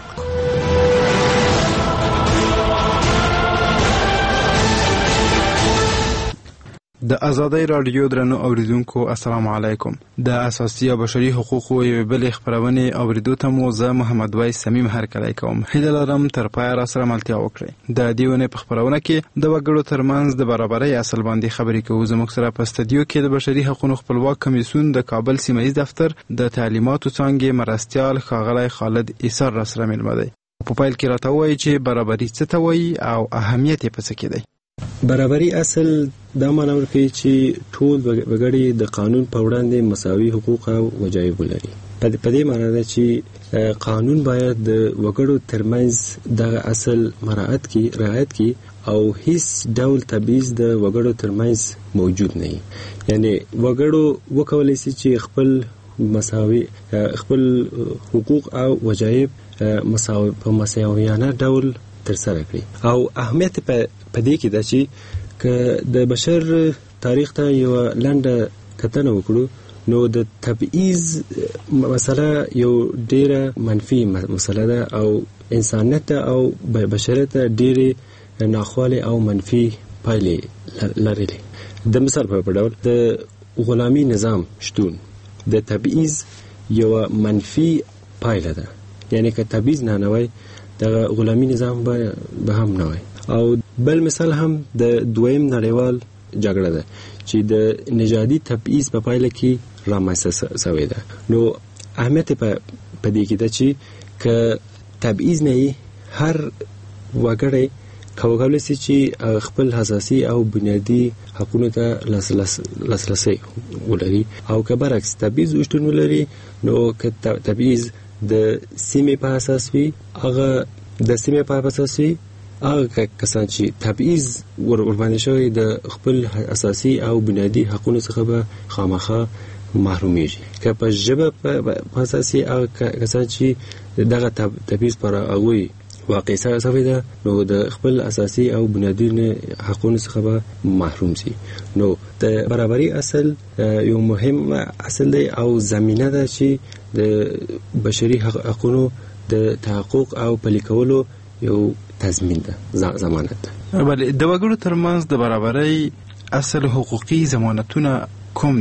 د آزادۍ رادیو درنو اوریدونکو السلام علیکم. د اساسي او بشري حقوقو یوې بلې خپرونې اوریدو ته مو زه محمد وایس صمیم هرکلی کوم. هیله لرم تر پایه راسره ملتیا وکړئ. د دې ونې په خپرونه کې د وګړو ترمنځ د برابرۍ اصل باندې خبرې کوو. زموږ سره په استودیو کې د بشري حقوقو خپلواک کمیسیون د کابل سیمه ییز دفتر د تعلیماتو څانګې مرستیال ښاغلی خالد ایسار راسره مېلمه دی. په پیل کې راته ووایي چې برابري څه ته وایي او اهمیت یې په څه کې دی. برابري اصل دا معنی ورکوي چې ټول وګړي د قانون په وړاندې مساوي حقوق او وجایب ولري. په دې معنی ده چې قانون باید د وګړو ترمنځ دغه اصل مراعات کی رعایت کی او هیڅ ډول تبعیض د وګړو ترمنځ موجود نه وي. یعنی وګړو وکولای شي چې خپل مساوي خپل حقوق او وجایب مساوي په مساویانه ډول ترسره کړي. او اهمیت په پدې کې دا چې ک د بشر تاریخ ته یو لنډه کتنه وکړو نو د تبعیض مسله یو ډیره منفي مسله ده او انسانیت او بشریت ډیره ناخواله او منفي پایلې لري. د مثال په ډول د غلامی نظام شتون د تبعیض یو منفي پایله ده. یعنی که تبعیض نه نوي د غلامی نظام به هم نه وي. او بل مثال هم د دویم نړیوال جګړه ده چې د نژادي تبعیض په پایله کې رامنځته شوې ده. نو اهمیت په دې کې ده چې که تبعیض نه هر وګړی کولی شي چې خپل اساسي او بنیادي حقوقو ته لاسرسی ولري او که برعکس تبعیض وشتون ولري نو که تبعیض د سیمې په اساس وي هغه د سیمې په اساس وي هغه کسان چې تبعیض ور باندې شوی د خپل اساسي او بنیادي حقوقو څخه به خامخا محرومیږي. که په ژبه په اساسي هغه کسان چې دغه تبعیض پر هغوی واقع شوی ده نو د خپل اساسي او بنیادي حقوقو څخه به محروم شي. نو د برابرۍ اصل یو مهم اصل دی او زمینه ده چې د بشري حقوقو د تحقق او پلي کولو یو تضمین ده، ضمانت ده. بله د وګړو ترمنځ د برابرۍ اصل حقوقي ضمانتونه کوم دي؟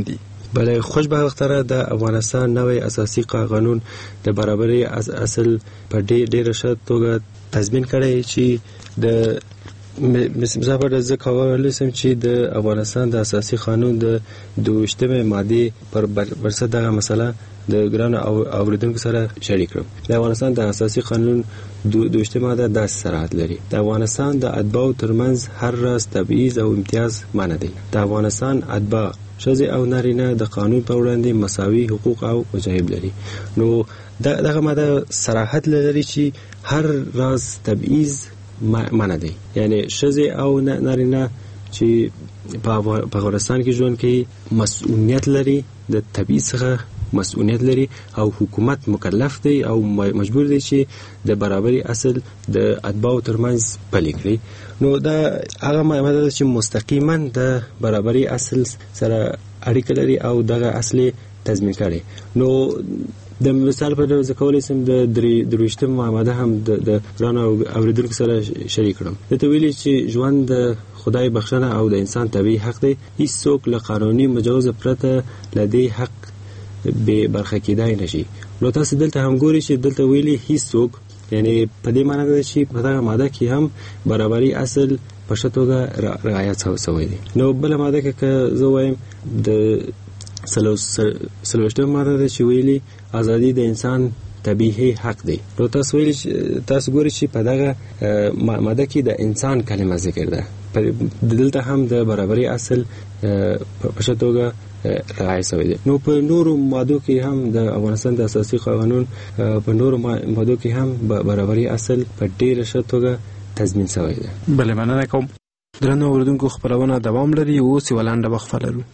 بلې خوشبختانه د افغانستان نوې اساسي قانون د برابرۍ اصل په ډېر ښه توګه تضمین کړی چې د مسافر د کولای سم چې د افغانستان د اساسي قانون د دویشتمه ماده پر بنسټ دغه مسله د ګران اوریدونکو سره شریک کړم. د افغانستان د اساسي قانون دویشتمه ماده د صراحت لري. د افغانستان د اتباعو ترمنځ هر راز تبعیض او امتیاز منع دی. د افغانستان اتباع ښځې او نارینه د قانون په وړاندې مساوي حقوق او وجایب لري. نو دغه ماده صراحت لري چې هر راز تبعیض منع دی. یعنی ښځې او نارینه چې په افغانستان کې ژوند کوي مسؤلیت لري، د تبعیض څخه مسؤلیت لري او حکومت مکلف دی او مجبور دی چې د برابرۍ اصل د اتباعو ترمنځ پلي کړي. نو دا هغه ماده چې مستقیما د برابرۍ اصل سره اړیکه لري او دغه اصل تضمین کړي. نو د مثال په ډول ځکولای سم د درویشتمه ماده هم د ګران اوریدونکو سره شریک کړم. د ته ویلي چې ژوند د خدای بخښنه او د انسان طبیعي حق دی. هیڅوک له قانوني مجوز پرته له دې حق به برخه کېدای نشي. نو تاسو دلته هم ګورئ چې دلته ویلي هیڅوک، یعنی په دې معنی ده چې په دغه ماده کې هم برابرۍ اصل په ښه توګه رعایت شوی دی. نو بله ماده کې که زه وایم د څلوېښتمه ماده ده چې ویلي ازادي د انسان طبیعي حق دی. نو تاسو ویلي تاسو ګورئ چې په دغه ماده کې د انسان کلمه ذکر ده. دلته هم د برابرۍ اصل په ښه توګه رعایت شوی دی. نو په نورو مادو کې هم د افغانستان د اساسي قانون په نورو مادو کې هم برابرۍ اصل په ډېره ښه توګه تضمین شوی دی. بله مننه کوم. درنو اوریدونکو خپرونه دوام لري. اوس یوه لنډه وقفه لرو.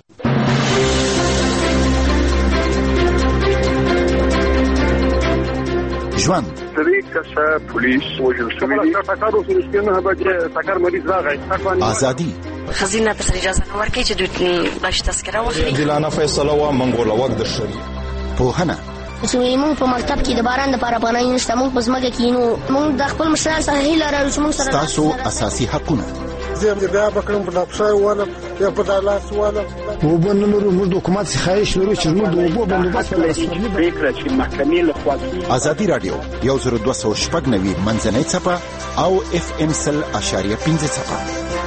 ژوند درې کسه پولیس وژل شوي دي. ټکر وشو چې نه بچي ټکر مریض راغی. ازادي خزینه تر اجازه نه ورکړي چې دوی باش تذکره واخلي. دلانه فیصله وا منګوله وخت درشي. پوهنه چې موږ په مکتب کې د باران د لپاره پناه نشته، موږ په ځمکه کې نو موږ د خپل مشران سره هیله لرو چې موږ سره تاسو اساسي حقونه زه بیا بکرم په دپسای والا یا په دالاس والا وبنلو موږ د حکومت څخه خواهش لرو چې موږ د اوبو بندوبست فکر چې محکمې له خوا ازادي رادیو یو زر دوه سوه شپږ نوي منځنۍ څپه او اف ام سل اشاریه پنځه څپه.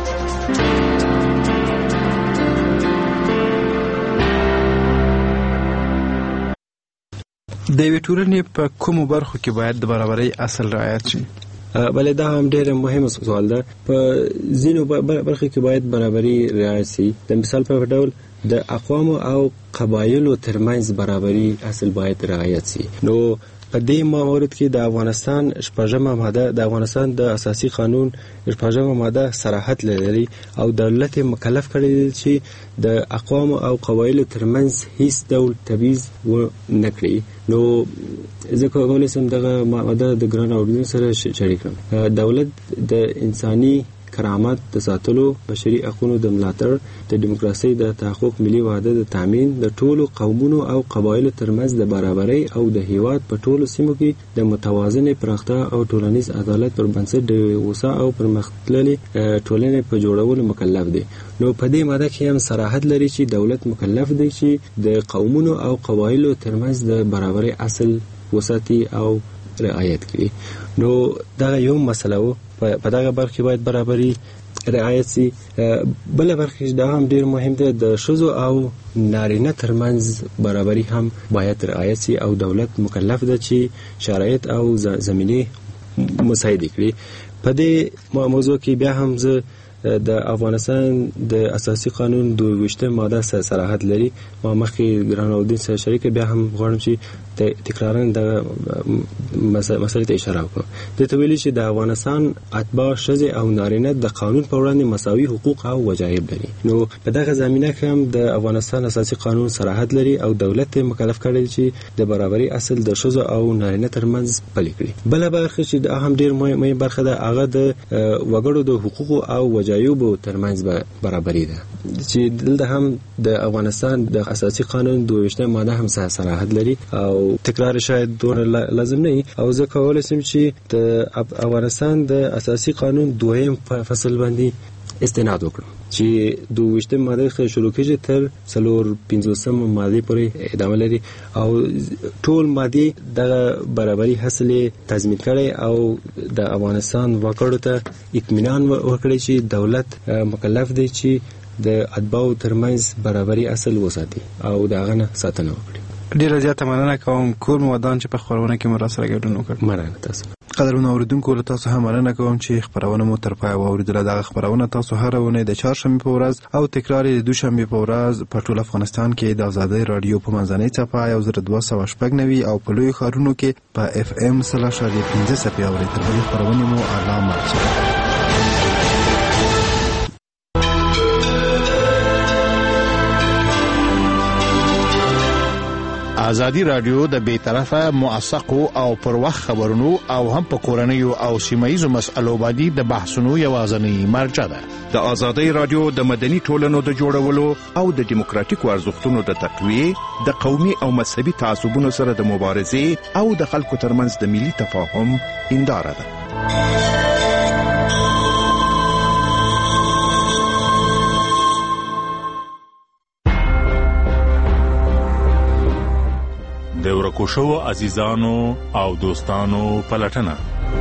د یوې ټولنې په کومو برخو کې باید د برابرۍ اصل رعایت شي؟ بلې دا هم ډېر مهم سوال ده. په ځینو برخو کې باید برابرۍ رعایت شي. د مثال په ډول د اقوامو او قبایلو ترمنځ برابرۍ اصل باید رعایت شي. نو په دې مورد کې د افغانستان شپږمه ماده د افغانستان د اساسي قانون شپږمه ماده صراحت لري او دولت مکلف کړی چې د اقوام او قبایلو ترمنځ هیڅ ډول تبعیض و نه کړي. نو زه کولی شم دغه ماده د ګران اوریدونکو سره شریک کړم. دولت د انساني کرامت د ساتلو، بشري حقوقو د ملاتړ، د دیموکراسۍ د تحقق، ملي وحدت د تامین، د ټولو قومونو او قبایلو ترمنځ د برابرۍ او د هیواد په ټولو سیمو کې د متوازنې پراختیا او ټولنیز عدالت پر بنسټ د وسع او پرمختللې ټولنې په جوړولو مکلف دی. نو په دې ماده کې هم صراحت لري چې دولت مکلف دی چې د قومونو او قبایلو ترمنځ د برابرۍ اصل وساتي او رعایت کړي. نو دا یو مسله و. په دغه برخه باید برابرۍ رعایت شي. بل برخه دا هم ډیر مهم ده، د ښځو او نارینه ترمنځ برابرۍ هم باید رعایت شي او دولت مکلف ده چې شرایط او زمینه مساعده کړي. په دې موضوع کې بیا هم زه د افغانستان د اساسي قانون دویشتمه ماده سره صراحت لري. ما مخکې ګران اودین سره شریک بیا هم غواړم چې تکرارا د مسلې ته اشاره وکړم. د تویل چې د افغانستان اتباع ښځې او نارینه د قانون په وړاندې مساوي حقوق او وجایب لري. نو په دغه زمینه کې هم د افغانستان اساسي قانون صراحت لري او دولت مکلف کړی چې د برابرۍ اصل د ښځو او نارینه ترمنځ پلي کړي. بل برخه چې د اهم ډیر مهمه برخه ده هغه د وګړو د حقوقو او وجایبو ترمنځ برابرۍ ده چې دلته هم د افغانستان د اساسي قانون دویشتمه ماده هم صراحت لري او تکرار شاید دور لازم نه او زه کولای شم چې د افغانستان د اساسي قانون دویم فصل باندې استناد وکړو چې دوه ویشتم ماده څخه شروع کیږي تر څلور پنځوسم ماده پورې ادامه لري او ټول ماده د برابرۍ حاصلې تضمین کړي او د افغانستان وګړو ته اطمینان ورکړي چې دولت مکلف دی چې د اتباعو ترمنځ برابرۍ اصل وساتي او د هغه نه ساتنه وکړي. ډیره زیاته مننه کوم کور مودان چې په خبرونه کې مراسره ګډون وکړ. مننه تاسو. قدرونه اوریدونکو له تاسو هم مننه کوم چې خبرونه مو تر پای واوریدل. دغه خبرونه تاسو هر ونه د چهارشنبه په ورځ او تکرار د دوشنبه په ورځ په ټول افغانستان کې د آزادۍ رادیو په منځنۍ صفحه یو زر دوه سوه شپږ نوي او په لوی ښارونو کې په اف ام سلاش پنځه صفحې اوریدل. بلې خبرونه مو اعلان کړل. آزادی رادیو د بیطرفه موثقو او پر وخت خبرونو او هم په کورنیو او سیمایي مسألو باندې د بحثونو یوازنی مرجع ده. د آزادی رادیو د مدني ټولنو د جوړولو او د دیموکراتیکو ارزښتونو د تقویه، د قومي او مذهبي تعصبونو سره د مبارزې او د خلکو ترمنځ د ملي تفاهم هنداره ده. د ورکو شوو عزیزانو او دوستانو پلټنه.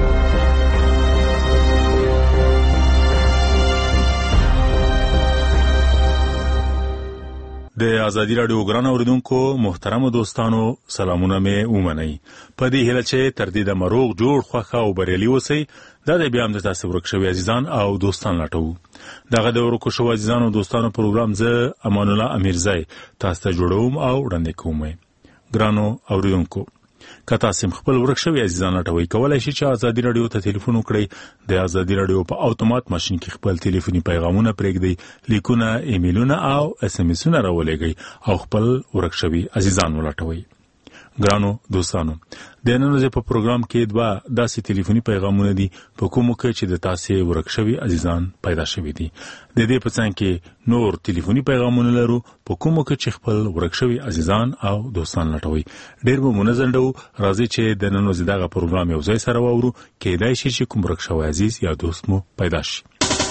د آزادی رادیو ګران اوریدونکو محترم دوستانو سلامونه مې ومنئ. په دې هیله چې تر دې د مروغ جوړ خوښه او بریالي اوسئ. دا د بیا هم د تاسو ورک شوي عزیزان او دوستان لټوو. دغه د ورکو شوو عزیزانو او دوستانو پروګرام زه امان الله امیرزی تاسو ته جوړوم او وړاندې کوم. ګرانو اوریدونکو، که تاسو خپل ورک شوي عزیزان لټوئ، کولای شئ چې آزادی رادیو ته ټلیفون وکړئ. د آزادی رادیو په اتومات ماشین کې خپل ټلیفوني پیغامونه پرېږدئ، لیکونه، ایمیلونه او اس ام اسونه راولېږئ او خپل ورک شوي عزیزان ولټوئ. ګرانو دوستانو، د نن ورځې په پروګرام کې دوه داسې ټلیفوني پیغامونه دي په کومو کې چې د تاسو ورک شوي عزیزان پیدا شوي دي. د دې په څنګ کې نور ټلیفوني پیغامونه لرو په کومو کې چې خپل ورک شوي عزیزان او دوستان لټوي. ډېر به منظم ډو راځي چې د نن ورځې دغه پروګرام یو ځای سره واورو. کېدای شي چې کوم ورک شوی عزیز یا دوست مو پیدا شي.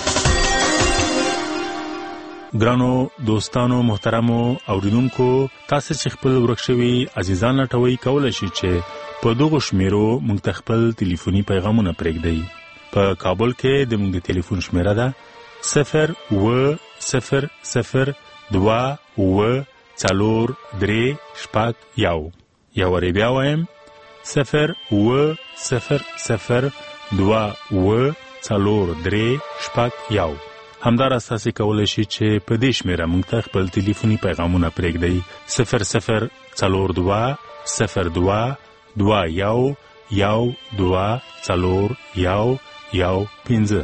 ګرانو دوستانو محترمو اوریدونکو، تاسو چې خپل ورک شوي عزیزان لټوي، کولای شئ چې په دغه شمیرو موږ ته خپل ټلیفوني پیغامونه پرېږدئ. په کابل کې د موږ د ټلیفون شمیره ده صفر اوه صفر صفر دوه اوه څلور درې شپږ یو. یو وارې بیا وایم صفر اوه صفر صفر دوه اوه څلور درې شپږ یو. همداراز تاسو کولای شئ چې په دې شمیره موږ ته خپل ټلیفوني پیغامونه پرېږدئ صفر صفر څلور دوه صفر دوه دوه یو یو دوه څلور یو یو پنځه.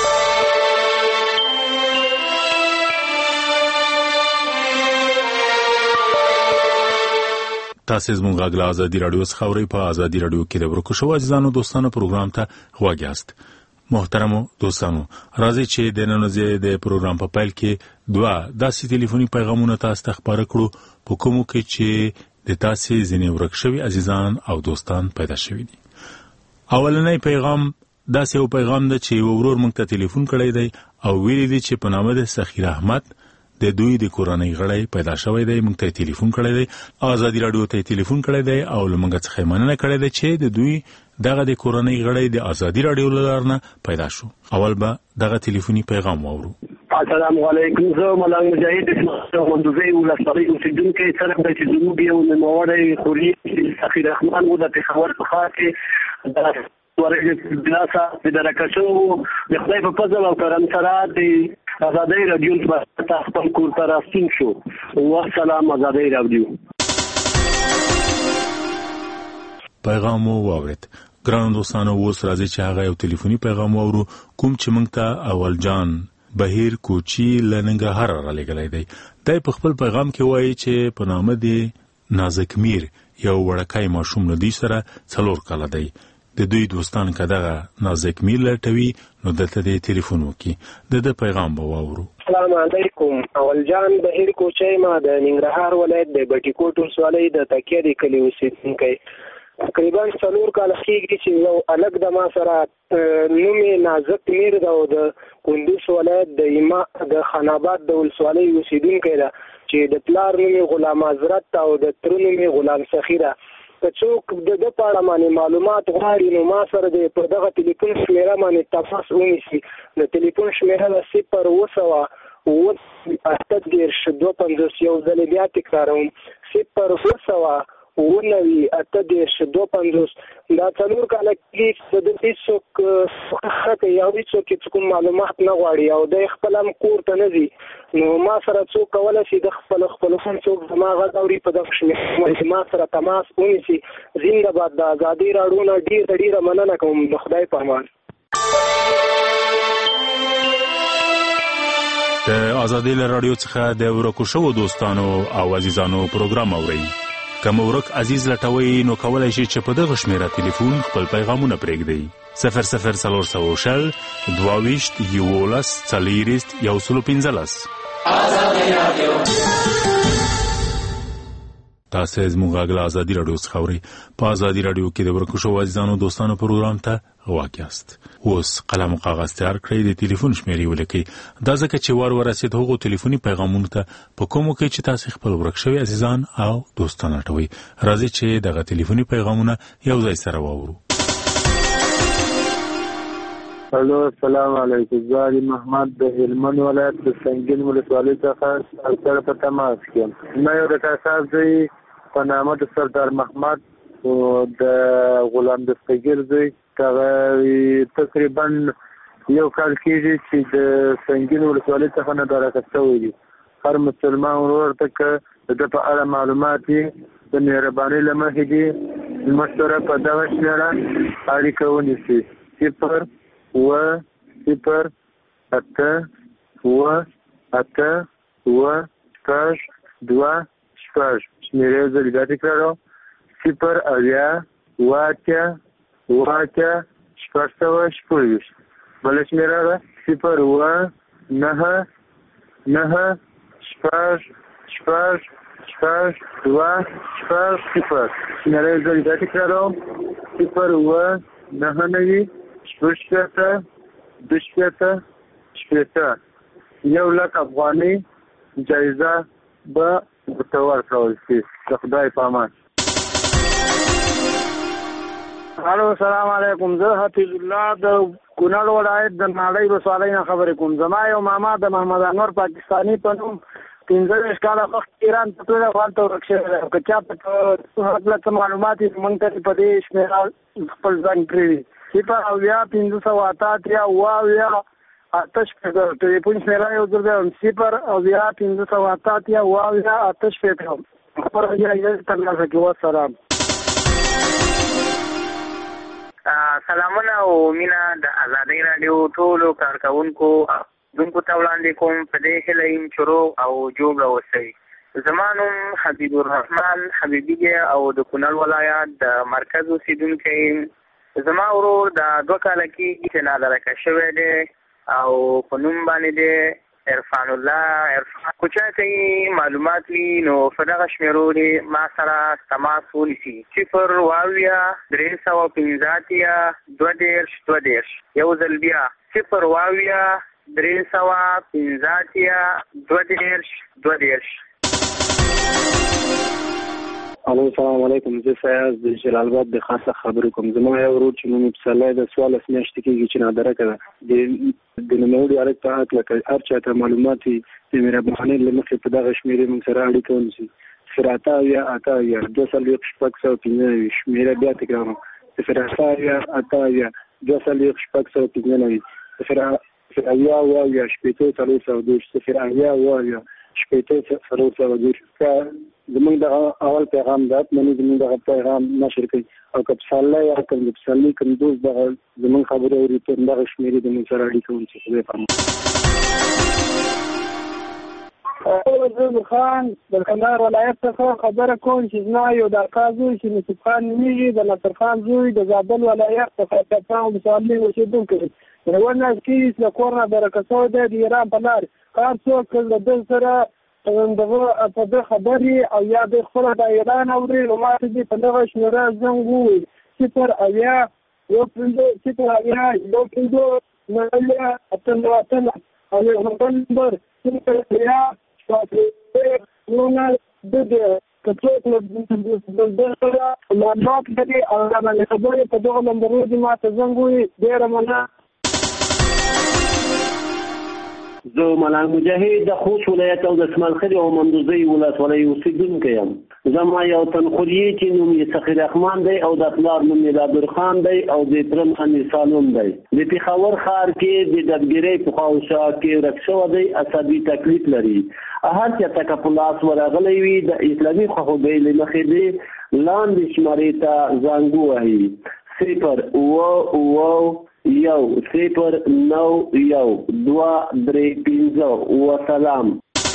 تاسو زموږ غږ له آزادي رادیو څخه اورئ. په آزادي رادیو کې د ورکو شوو عزیزانو دوستانو پروګرام ته غوږ یاست. محترمو دوستانو، راځي چې د نن ورځې د پروګرام په پیل کې دوه داسې ټلیفوني پیغامونه تاسو ته خبره کړو په کومو کې چې د تاسو ځینې ورک شوي عزیزان او دوستان پیدا شوي دي. اولنی پیغام داسې یو پیغام ده چې یو ورور موږ ته ټلیفون کړی دی او ویلي دی چې په نامه د سخیر احمد د دوی د کورنۍ غړی پیدا شوی دی. موږ ته ټلیفون کړی دی، آزادي رادیو ته ټلیفون کړی دی او له موږ څخه مننه کړې ده چې د دوی دغه د کورنۍ غړی د آزادي رادیو له لارې نه پیدا شو. اول به دغه ټلیفوني پیغام واورو. السلام علیکم. زه ملنګ مجاهد مندوزی ولسوالۍ اوسېدونکی څرک دی چې زموږ یو نوموړی خوري سخیر رحمان و د پېښور په ښار کې د ورځې بلاسه د راکشو د خدای په فضل او کرم سره د آزادۍ رادیو ته خپل کور ته راستون شو. والسلام آزادۍ رادیو. پیغام مو واورید. ګرانو دوستانو، اوس راځي چې هغه یو ټلیفوني پیغام واورو کوم چې موږ ته اول جان بهیر کوچی له ننګرهار رالیږلی دی. دی په خپل پیغام کې وایي چې په نامه د نازک میر یو وړکی ماشوم له دوی سره څلور کاله دی. د دوی دوستان که دغه نازک میر لټوي نو دلته د ټلیفون وکړي. د ده پیغام به واورو. السلام علیکم. اول جان بهیر کوچی ما د ننګرهار ولایت د بټي کوټ ولسوالۍ د تکیه د کلي اوسېدونکی. تقریبا څلور کاله کېږي چې یو هلک د ما سره نوم یې نازک میر ده او د کندوز ولایت د ایما د خاناباد د ولسوالۍ اوسیدونکی ده چې د پلار نوم غلام حضرت او د تر نوم غلام سخیره. که څوک د د پاړه باندې معلومات غواړي نو ما سره د په دغه ټلیفون شمیره باندې تماس ونیسي. د ټلیفون شمیره ده صفر اوه سوه اوه اته دېرش دوه پنځوس. یو ځل بیا تکراروم صفر اوه سوه اوه نوي اته دېرش دوه پنځوس. دا څلور کاله کېږي د هېڅوک ښه کوي او هېڅوک چې کوم معلومات نه غواړي او دی خپل هم کور ته نه ځي نو ما سره څوک کولی شي د خپل خپل فون څوک زما غږ اوري په دغه شمېر ما سره تماس ونیسي. زنده باد. د ازادۍ راډیو نه ډېره ډېره مننه کوم. د خدای په امان. د ازادۍ له راډیو څخه د ورکو شوو دوستانو او عزیزانو پروګرام اورئ. که مو ورک عزیز لټوئ نو کولی شئ چې په دغه شمېره تلیفون خپل پیغامونه پرېږدئ. صفر صفر څلور سوه شل دوه ویشت یولس څلېرویشت یو سلو پنځلس. ازادي راډیو. تاسو زموږ غږ له ازادي راډیو څخه اورئ. په ازادي راډیو کې د ورکو شوو عزیزانو دوستانو پروګرام ته غوږ یاست. اوس قلم او کاغذ تیار کړئ، د ټلیفون شمېرې ولیکئ. دا ځکه چې ور ورسېد هغو ټلیفوني پیغامونو ته په کومو کې چې تاسو خپل ورک شوي عزیزان او دوستان لټوئ. راځئ چې دغه ټلیفوني پیغامونه یو ځای سره واورو. الو السلام علیکم. زه علي محمد د هلمند ولایت د سنګین ولسوالۍ څخه سره په تماس کې یم. ما یو د کاساب ځای په نامه د سردار محمد او د غلام دستګیر ځای تقریبا یو کال کېږي چې د سنګین ولسوالۍ څخه نه درکه شوی دي. هر مسلمان ورور ته که د ده په اړه معلومات یې د مهربانۍ له مخې دي زموږ سره په دغه شمېره اړیکه ونیسي. صفر اوه صفر اته اوه اته اوه شپږ دوه شپږ. شمېرې زه بیا تکراروم. صفر اویا اوه اتیا اوه اتیا شپږ سوه شپږ ویشت. بله شمېره ده صفر اوه نهه نهه شپږ شپږ شپږ دوه شپږ صفر. شمېرې زه بیا تکراروم. صفر اوه نهه نوي شپږ شپېته دوه شپېته شپېته. یو لک افغانۍ جایزه به ورته ورکړل شي. د خدای په امان. الو السلام علیکم. زه حفیظ الله د کونړ ولایت د ناړۍ ولسوالۍ نه خبرې کوم. زما یو ماما د محمد انور پاکستاني په نوم پنځه ویشت کاله مخکې ایران ته تللی خو هلته ورک شوی دی. که چا په هکله څه معلومات وي موږ ته په دې شمېره خپل زنګ کړی وي. صفر اویا پنځه سوه اته اتیا اوه اویا اته شپېته. ټلیفون شمېره یو ځل بیا صفر اویا پنځه سوه اته اتیا اوه اویا اته شپېته. خبره یې ترلاسه کړي. والسلام. سلامونه او مینه د ازادۍ راډیو ټولو کارکوونکو دونکو ته وړاندې کوم. په دې هیله یم چې روغ او جوړ اوسئ. زما نوم حبیب الرحمن حبیبي دی او د کونړ ولایت د مرکز اوسیدونکی یم. زما ورور د دوه کاله کېږي چې نادرکه شوی دی او په نوم باندې دی عرفان الله عرفان. که چا ته یې معلومات وي نو په دغه شمېرو دې ما سره تماس ونیسي. صفر اوه اویا درې سوه پنځه اتیا دوه دېرش دوه دېرش. یو ځل بیا صفر اوه اویا درې سوه پنځه اتیا دوه دېرش دوه دېرش. الو السلام علیکم. زه فیاض د جلال آباد د خاصه خبرې کوم. زما یو ورور چې نوم یې پسرلی د څوارلس میاشتې کېږي چې نادرکه ده. د نوموړي هلک په هکله هر چا ته معلومات وي د مهربانۍ له مخې په دغه شمېرې موږ سره اړیکه ونیسي. صفر اته اویا اته اویا دوه څلوېښت شپږ سوه پنځه نوي. شمېره بیا تکراروم. صفر اته اویا اته اویا دوه څلوېښت شپږ سوه پنځه نوي. صفر اویا اوه اویا شپېته څلور سوه دېرش. صفر اویا اوه اویا شپېته څلور سوه دېرش. زمونږ دغه اول پیغام ده مني زمونږ دغه پیغام نشر کوي او که پسرلی یا کوم د پسرلي کوم دوست دغه زمونږ خبرې اوري په دغه شمېرې د موږ سره اړیکه ونیسي. خدای په امان. زه خان د کندهار ولایت څخه خبره کوم چې زما یو د اکا زوی چې نصیب خان نومېږي د نصر خان زوی د زابل ولایت څخه کپتان ولسوالۍ اوسېدونکی دی. یوه میاشت کېږي چې له کور نه درکه شوی دی د ایران په لارې. هر څوک له ده سره دغه په ده خبرې او یا د خپله د ایران اوري نو ما ته دې په دغه شمېره زنګ ووایي. صفر اویا یو پنځه صفر اویا یو پنځه نالیا اتلواتل او نمبر یا شاته نونه د کڅوک د دغه معلومات دي او دا باندې خبرې په دغه نمبرونو دي ما ته زنګ وي ډېره مننه. زه ملنګ مجاهد د خوست ولایت او د اسماعیل او مندوزي ولسوالۍ اوسیدونکی یم. زما یو تنخوري چې نوم یې سخیر رحمان دی او د پلار نوم یې عبدالر خان دی او د تره نوم سالون دی. د پېښور ښار کې د دبګرۍ په خواوشا کې ورک شوی دی، عصبي تکلیف لري. هر چا ته په لاس ورغلی وي د اسلامي خواخوږۍ له مخې دی لاندې شمارې ته زنګ ووهي صفر اوه اوه یو صفر نو یو دوه درې پنځه وسلام.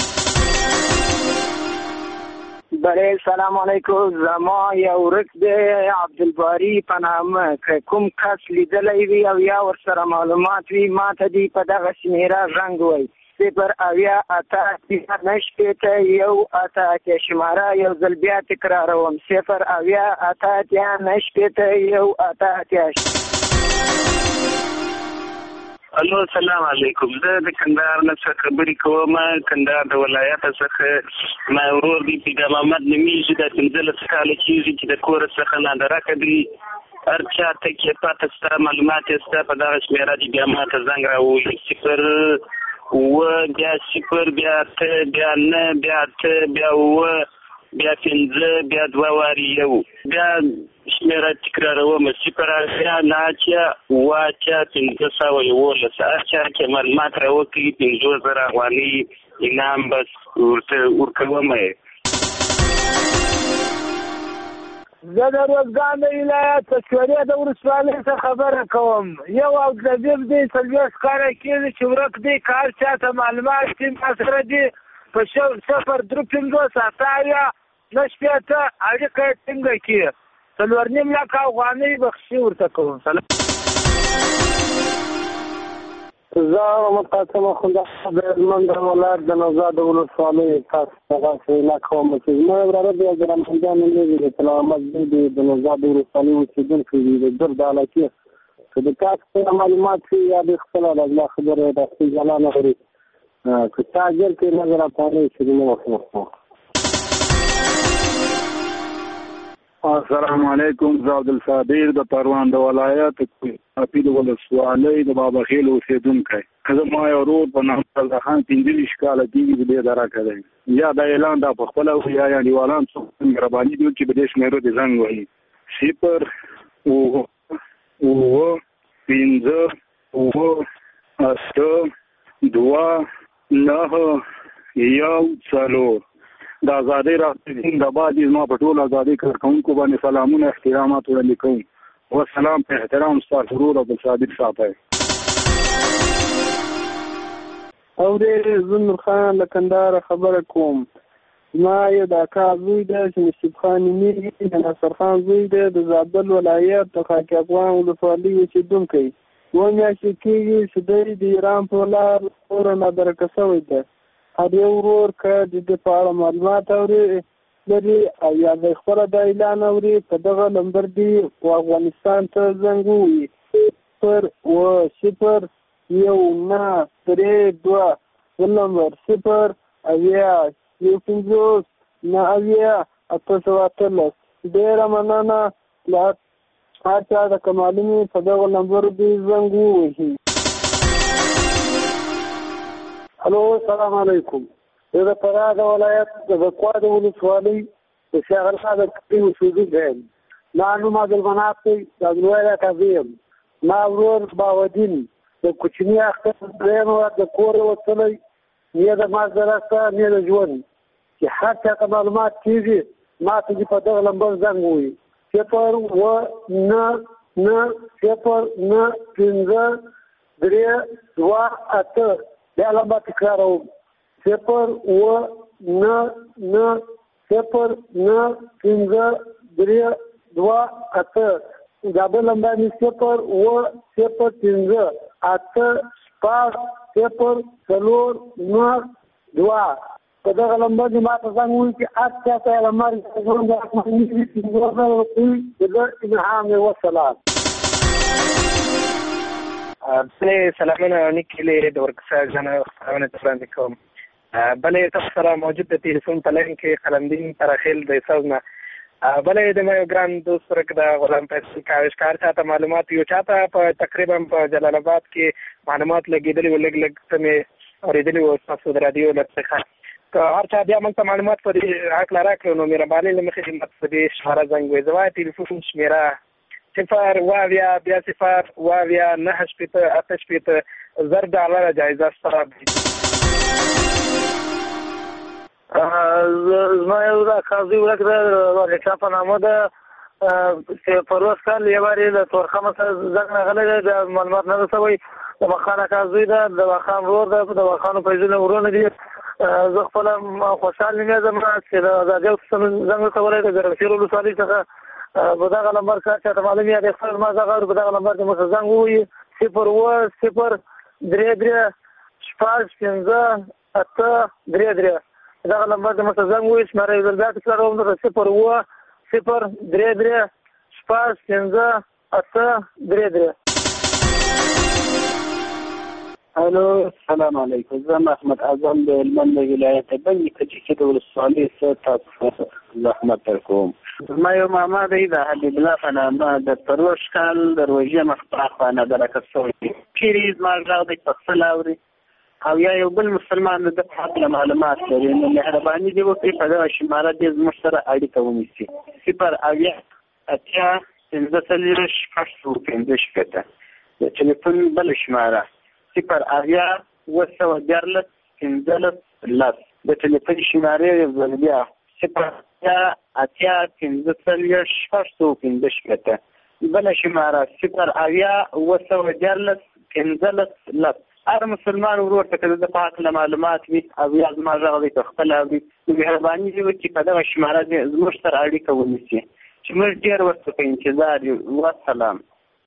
بله سلام علیکم. زما یو ورک دی عبدالباری په نامه که کوم کس لیدلی وي او یا ورسره معلومات وي ما ته دي په دغه شمېره زنګ ووایي صفر اویا اته اتیا نه شپېته یو اته اتیا شماره یو ځل بیا تکراروم صفر اویا اته اتیا نه شپېته یو اته اتیا. الو سلام علیکم. زه د کندهار نه څخه خبرې کوم. کندهار د ولایت څخه ما ورور دی پیدا محمد نومیږي د پنځلس کاله کېږي چې د کور څخه نادرکه دی. هر چا ته کې پاته ستا معلومات یې ستا په دغه شمېره دي بیا ما ته زنګ راووهي صفر اوه بیا صفر بیا اته بیا نه بیا اته بیا اوه بیا پنځه بیا دوه وارې یو بیا شمېره تکراروم صفر اتیا نه اتیا اوه اتیا پنځه سوه یولس. هر چا کې معلومات راوکړي پنځوس زره افغانۍ انعام بس ورته ورکوم یې. زه د روزګان د ولایت پچورې د ولسوالۍ څخه خبره کوم. یو او طبیب دی څلوېښت کاله کېږي چې ورک دی که هر چا ته معلومات دي ما سره دي په صفر درې پنځوس اته اویا نه شپېته اړیکه یې ټینګه کړي. څلور نیم لکه افغانۍ بخشي ورته کوم. زه محمد قاسم اخوندزاده د هلمند ولایت د نوزاد ولسوالۍ تاسو ته داسې وینا کوم چې زما یو وراره دی عبدالرحمن جان نومېږي د طلا احمد دی د نوزاد ولسوالۍ اوسېدونکی دی د در د علاقې. که د چا څه معلومات وي یا د خپله د زما خبره د خپل جلانه لري که چا اجر کې نظر افغانۍ چې نه وخت. السلام علیکم. زه عبدالصابر د پروان د ولایت اپی د ولسوالۍ د باباخیل اوسېدونکی. زما یو ورور په نام عبدالله خان پنځه کاله کېږي چې دې درکه دی. یا دا اعلان دا په خپله یا یانډیوالان څوک مهرباني دي چې په دې شمېرو دې زنګ وهي صفر اوه اوه پنځه اوه اته دوه نهه یو څلور. د ازادۍ راستین د بعد زما په ټول ازادۍ کارکوونکو باندې سلامونه احترامات وړاندې کوم. والسلام په احترام ستاسو ورور عبدالصابر صاحب. اورې زه نور خان له کندهاره خبره کوم. زما یو د اکا زوی دی چې نصیب خان نومېږي د ناصر خان زوی دی د زابل ولایت د خاک افغان ولسوالۍ اوسېدونکی. دوه میاشتې کېږي چې دی د ایران په لار اوره نادرکه شوی دی. هر یو ورور که د دې په اړه معلومات اوري لري او یا د خپله د اعلان اوري په دغه نمبر دي و افغانستان ته زنګ ووهي صفر اوه صفر یو نه درې دوه بل نمبر صفر اویا یو پنځوس نه اویا اته سوه اتلس. ډېره مننه. له هر چا د که معلوم وي په دغه نمبر دي زنګ ووهي. الو سلام علیکم. زه د فراه د ولایت د بکوا د ولسوالۍ د شاغرخا د کلي اوسېدونکی یم. ما نوم عبدالمناف دی د عبدالوالي اکازي یم. ما ورور باودین د کوچني اختر درېیم د کور وتلی نه د ماز د راسته نه د ژوند چې هر چا ته معلومات کېږي ما ته دې په دغه نمبر زنګ ووهي صفر اوه نه نه صفر نه پنځه درې دوه اته. بیا لمبا تکراروم صفر اوه نه نه صفر نه پنځه درې دوه اته. دا بل لمبا مې صفر اوه صفر پنځه اته شپږ صفر څلور نه دوه. په دغه لمبا کې ما ته زنګ ووهي چې هر چا ته یې له مرګ ژوند د رحماني پنځوس زره روپۍ د ده انعام یې وسلام. بلې سلامونه نکلې د ورکسا جنا خبرونه ترانه کوم بلې تاسو سره موجود د تلیفون په لاین کې قلمدین ترخیل د سازنا بلې د مې ګران دوست ورک د غلام فیصل کاوشکار ته معلومات یو چاته په تقریبا په جلال آباد کې معلومات لګیدلې ولګ لګ ته اوریدلې او تاسو د رادیو لپاره که هر چا بیا موږ ته معلومات په دې حق راکړو نو مهرباني لمخې خدمت په دې اشاره زنګ وي زما ټلیفون شمیره صفر واویا بیا صفر واویا نه شپته اته شپته زر ډالر جایزه سره زما یو دا قاضي ورکړه ورکړه په نامه ده چې پروس کال یې واري د تورخمه سره ځنګ غلې د معلومات نه رسوي د مخانه قاضي ده د وخان ورور ده د وخانو پیژنه ورونه دي زه خپل خوشحال نه یم چې د آزادۍ څنګه څنګه د ګرځېرو لسالي څخه په دغه نمبر کې چې معلومه ده خپل ما زغور په دغه نمبر کې مو زنګ وي صفر و صفر درې درې شپږ پنځه اته درې درې دغه نمبر کې مو زنګ وي شماره یې ورته کړم نو صفر و صفر درې درې شپږ پنځه اته درې درې. الو السلام علیکم زه محمد اعظم د هلمند ولایت بني کچې د ولسوالۍ څخه تاسو زحمت درکوم. زما یو ماما دی د حبیب الله په نامه د پروش کال د روژې مخ په نه درکه شوی کیریز مارغ د تفصیل اوري او یا یو بل مسلمان د خپل معلومات لري نو مهرباني دی وکړئ په دغه شماره د زموږ سره اړیکه ونیسئ صفر اویا اتیا پنځه څلوېښت شپږ سوه پنځه شپېته د ټلیفون بل شماره صفر اویا اوه سوه دیارلس پنځلس لس د ټلیفون شمارې یو ځل بیا صفر اویا اتیا پنځه څلوېښت شپږ سوه پنځه شپېته بله شماره صفر اویا اوه سوه دیارلس پنځلس لس. هر مسلمان ورور ته که د په هکله معلومات وي او یا زما غږ دی که خپل اوري نو مهرباني دې وکړي په دغه شماره دې زموږ سره اړیکه ونیسي چې موږ ډېر ورته په انتظار یو. والسلام.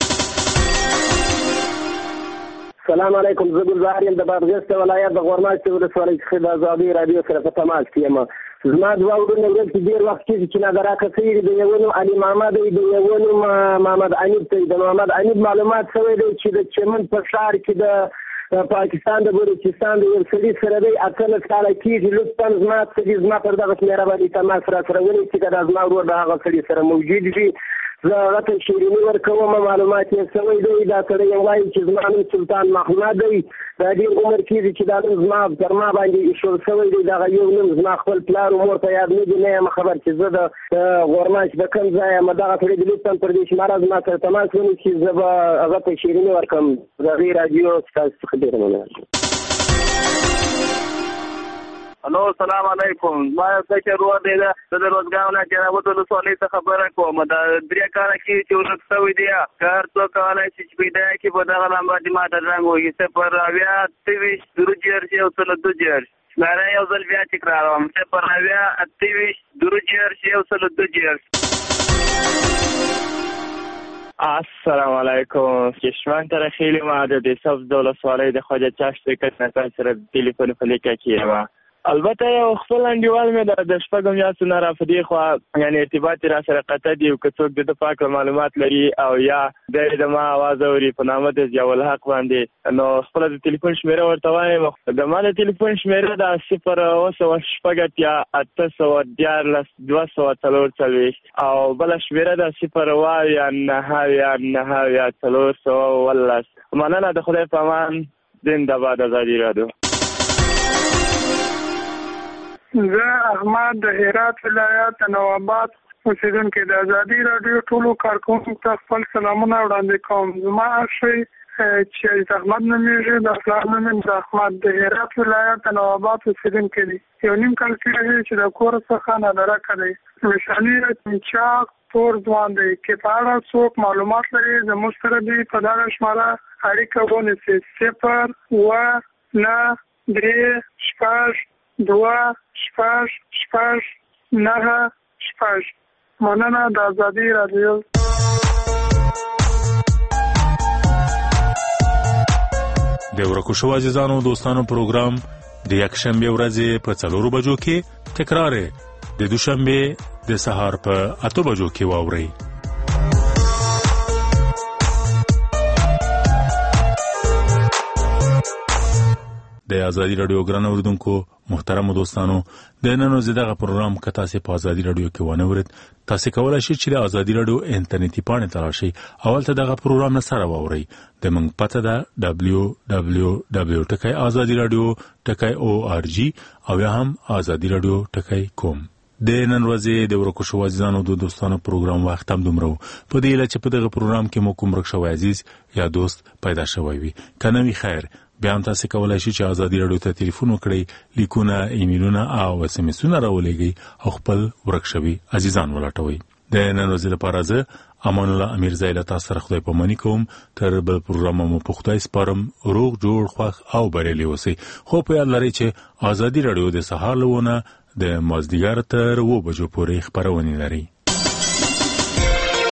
السلام علیکم زه ګلزار یم د بادغیس ولایت د غورماچ ولسوالۍ څخه د ازادۍ راډیو سره په تماس کې یم. زما دوه وروڼه ورځ کې ډېر وخت کېږي چې نظر راکړی دی د یو نوم علي محمد دی د یو نوم محمد انیب دی. د محمد انیب معلومات شوی دی چې د چمن په ښار کې د پاکستان د بلوچستان د یو سړي سره دی اتلس کاله کېږي لطفا زما سړي زما پر دغه شمېره باندې تماس را سره ونیسي که دا زما ورور د هغه سړي سره موجود وي زه هغه ته شیریني ورکوم معلومات یې شوی دی دا سړی یې وایي چې زما نوم سلطان محمد دی دا ډېر عمر کېږي چې دا نوم زما پر ما باندې ایښودل شوی دی دغه یو نوم زما خپل پلار و مور ته یاد نه دي نه یم خبر چې زه د غورماچ د کوم ځای یم دغه سړی د لطفا پر دې شماره زما سره تماس ونیسي زه به هغه ته شیریني ورکړم د هغې راډیو ستاسو څخه ډېره مننه. الو السلام علیکم ما یو څه ورور دی د روزګار ولایت جنابوت ولسوالۍ څخه خبره کوم دا درې کاله کې چې ورک شوی دی که هر څوک کولی شي چې پیدا کړي په دغه نمبر دې ما ته زنګ ووهي صفر اویا اته ویشت دروجرس یو سل دوجرس شماره یو ځل بیا تکراروم صفر اویا اته ویشت دروجرس یو سل دوجرس. السلام علیکم چشمان ترخیل ما د دې سبز د ولسوالۍ د خواجه چاشت کټ نه سره ټلیفون په لیکه کې یم. البته یو خپل انډیوال مې د شپږم میاشتو نه را په دې خوا یعنې ارتباط یې را سره قطع دي که څوک د ده په هکله معلومات لري او یا دی د ما اواز اوري په نامه د ضیاءالحق باندې نو خپله د تلیفون شمېره ورته وایم د ما د تلیفون شمېره ده صفر اوه سوه شپږ اتیا اته سوه دیارلس دوه سوه څلور څلوېښت او بله شمېره ده صفر اوه اویا نهه اویا نهه اویا څلور سوه اوولس. مننه د خدای په امان زنده‌باد ازادي راډیو. زه احمد د هرات ولایت نوآباد اوسیدونکی د ازادي راډیو ټولو کارکوونکو ته خپل سلامونه وړاندې کوم. زما شی چې احمد نومیږي د پلار نوم یې احمد د هرات ولایت نوآباد اوسیدونکی دی. یو نیم کال کېږي چې د کور څخه نادرکه دی. نشاني یې چاق تور ځوان دی. که په اړه څوک معلومات لري زموږ سره دې په دغه شماره اړیکه ونیسي صفر اوه نهه درې شپږ دوه شپږ شپږ نهه شپږ. مننه د ازادي راډیو. د ورکو شو عزیزانو دوستانو پروګرام د یکشنبه ورځې په څلورو بجو کې تکرار د دوشنبه د سهار په اته بجو کې واورئ. د ازادي رادیو ګران اوریدونکو محترم دوستانو د نن ورځې دغه پروګرام که تاسو په ازادي رادیو کې ونه ورید تاسو کولای شئ چې د ازادي رادیو انټرنیټي پاڼې ته راشئ اول ته دغه پروګرام نه سره واورئ د موږ پته ده دبلیو دبلیو دبلیو ټکی ازادي رادیو ټکی او ار جی او یا هم ازادي رادیو ټکی کوم د نن ورځې د ورکو شو عزیزانو د دوستانو پروګرام وخت هم دومره په دې لچ په دغه پروګرام کې مو کوم ورک شو عزیز یا دوست پیدا شوی وي کنه وی خیر بیا هم تاسو کولای شئ چې ازادي رادیو ته ټلیفون وکړئ لیکونه ایمیلونه او اس ام اسونه راولېږئ او خپل ورک شوی عزیزان ولټوي د نن ورځې لپاره زه امان الله امیر زایله تاسو سره خدای پاماني کوم تر بل پروګرام مو په خدای سپارم روغ جوړ خوښ او بریالي اوسئ خو په یاد لرئ چې ازادي رادیو د سهار لونه د مازدیګر تر و بجو پورې خبرونه لري